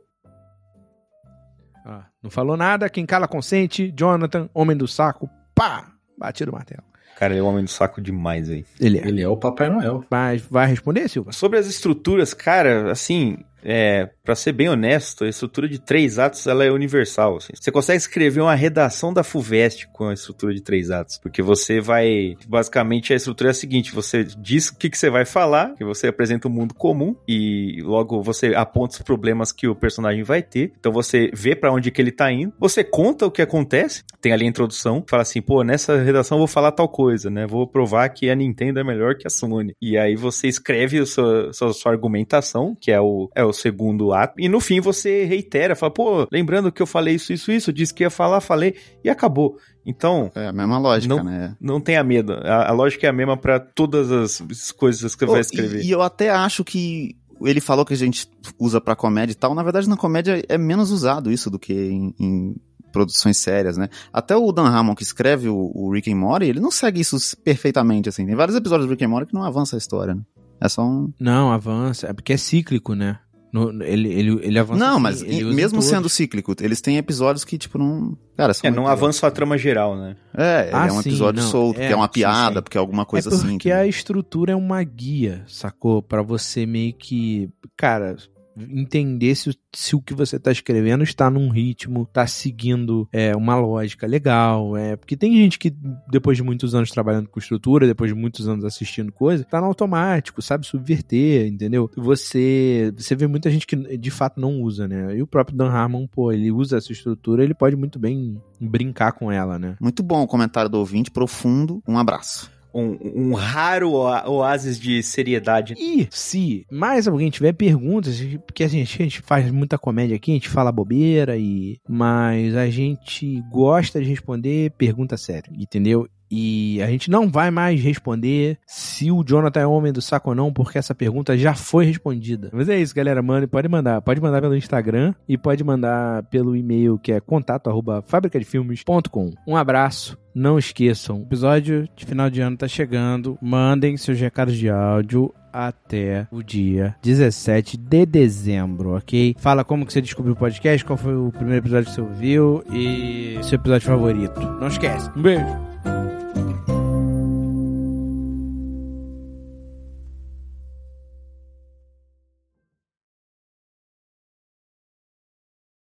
C: Ah, não falou nada, quem cala consente, Jonathan, homem do saco, pá, bate no martelo.
A: Cara, ele é um homem do saco demais aí.
C: Ele é.
D: Ele é o Papai Noel.
C: Mas vai responder, Silva?
A: Sobre as estruturas, cara, assim, é, pra ser bem honesto, a estrutura de três atos, ela é universal, assim. Você consegue escrever uma redação da FUVEST com a estrutura de três atos, porque você vai, basicamente, a estrutura é a seguinte, você diz o que, que você vai falar, que você apresenta um mundo comum, e logo você aponta os problemas que o personagem vai ter, então você vê pra onde que ele tá indo, você conta o que acontece, tem ali a introdução, fala assim, pô, nessa redação eu vou falar tal coisa, né, vou provar que a Nintendo é melhor que a Sony, e aí você escreve a sua, sua, sua argumentação, que é o, é o segundo ato, e no fim você reitera, fala, pô, lembrando que eu falei isso, isso, isso, disse que ia falar, falei, e acabou. Então,
G: É a mesma lógica,
A: Não-
G: né?
A: não tenha medo. A, a lógica é a mesma pra todas as coisas que você vai
G: Oh,
A: escrever.
G: E, e eu até acho que ele falou que a gente usa pra comédia e tal. Na verdade, na comédia é menos usado isso do que em, em produções sérias, né? Até o Dan Harmon, que escreve o, o Rick and Morty, ele não segue isso perfeitamente, assim. Tem vários episódios do Rick and Morty que não avança a história, né? É só um...
C: Não, avança, é porque é cíclico, né? No, ele, ele, ele avança
G: Não,
C: assim,
G: mas
C: ele
G: em-
C: usa em
G: mesmo
C: todos.
G: sendo cíclico, eles têm episódios que, tipo, não... Cara, são
A: É, não
G: episódios-
A: avança a trama geral, né?
G: É,
C: Ah,
G: é um
C: sim,
G: episódio
C: não,
G: solto,
C: é,
G: que é uma
C: sim,
G: piada,
C: sim.
G: porque é alguma coisa
C: é porque
G: assim.
C: a
G: entendeu?
C: estrutura é uma guia, sacou? Pra você meio que, cara, entender se, se o que você tá escrevendo está num ritmo, tá seguindo é, uma lógica legal, é, porque tem gente que depois de muitos anos trabalhando com estrutura, depois de muitos anos assistindo coisa, tá no automático, sabe subverter, entendeu? Você, você vê muita gente que de fato não usa, né? E o próprio Dan Harmon, pô, ele usa essa estrutura, ele pode muito bem brincar com ela, né?
G: Muito bom o comentário do ouvinte, profundo. Um abraço.
A: Um, um raro oá- oásis de seriedade.
C: E se mais alguém tiver perguntas, porque a gente, a gente faz muita comédia aqui, a gente fala bobeira, e mas a gente gosta de responder pergunta séria, entendeu? E a gente não vai mais responder se o Jonathan é homem do saco ou não, porque essa pergunta já foi respondida. Mas é isso, galera. Manda, pode mandar. Pode mandar pelo Instagram e pode mandar pelo e-mail que é contato arroba fabrica de filmes ponto com. Um abraço. Não esqueçam, o episódio de final de ano tá chegando. Mandem seus recados de áudio até o dia dezessete de dezembro, ok? Fala como que você descobriu o podcast, qual foi o primeiro episódio que você ouviu e seu episódio favorito. Não esquece. Um beijo.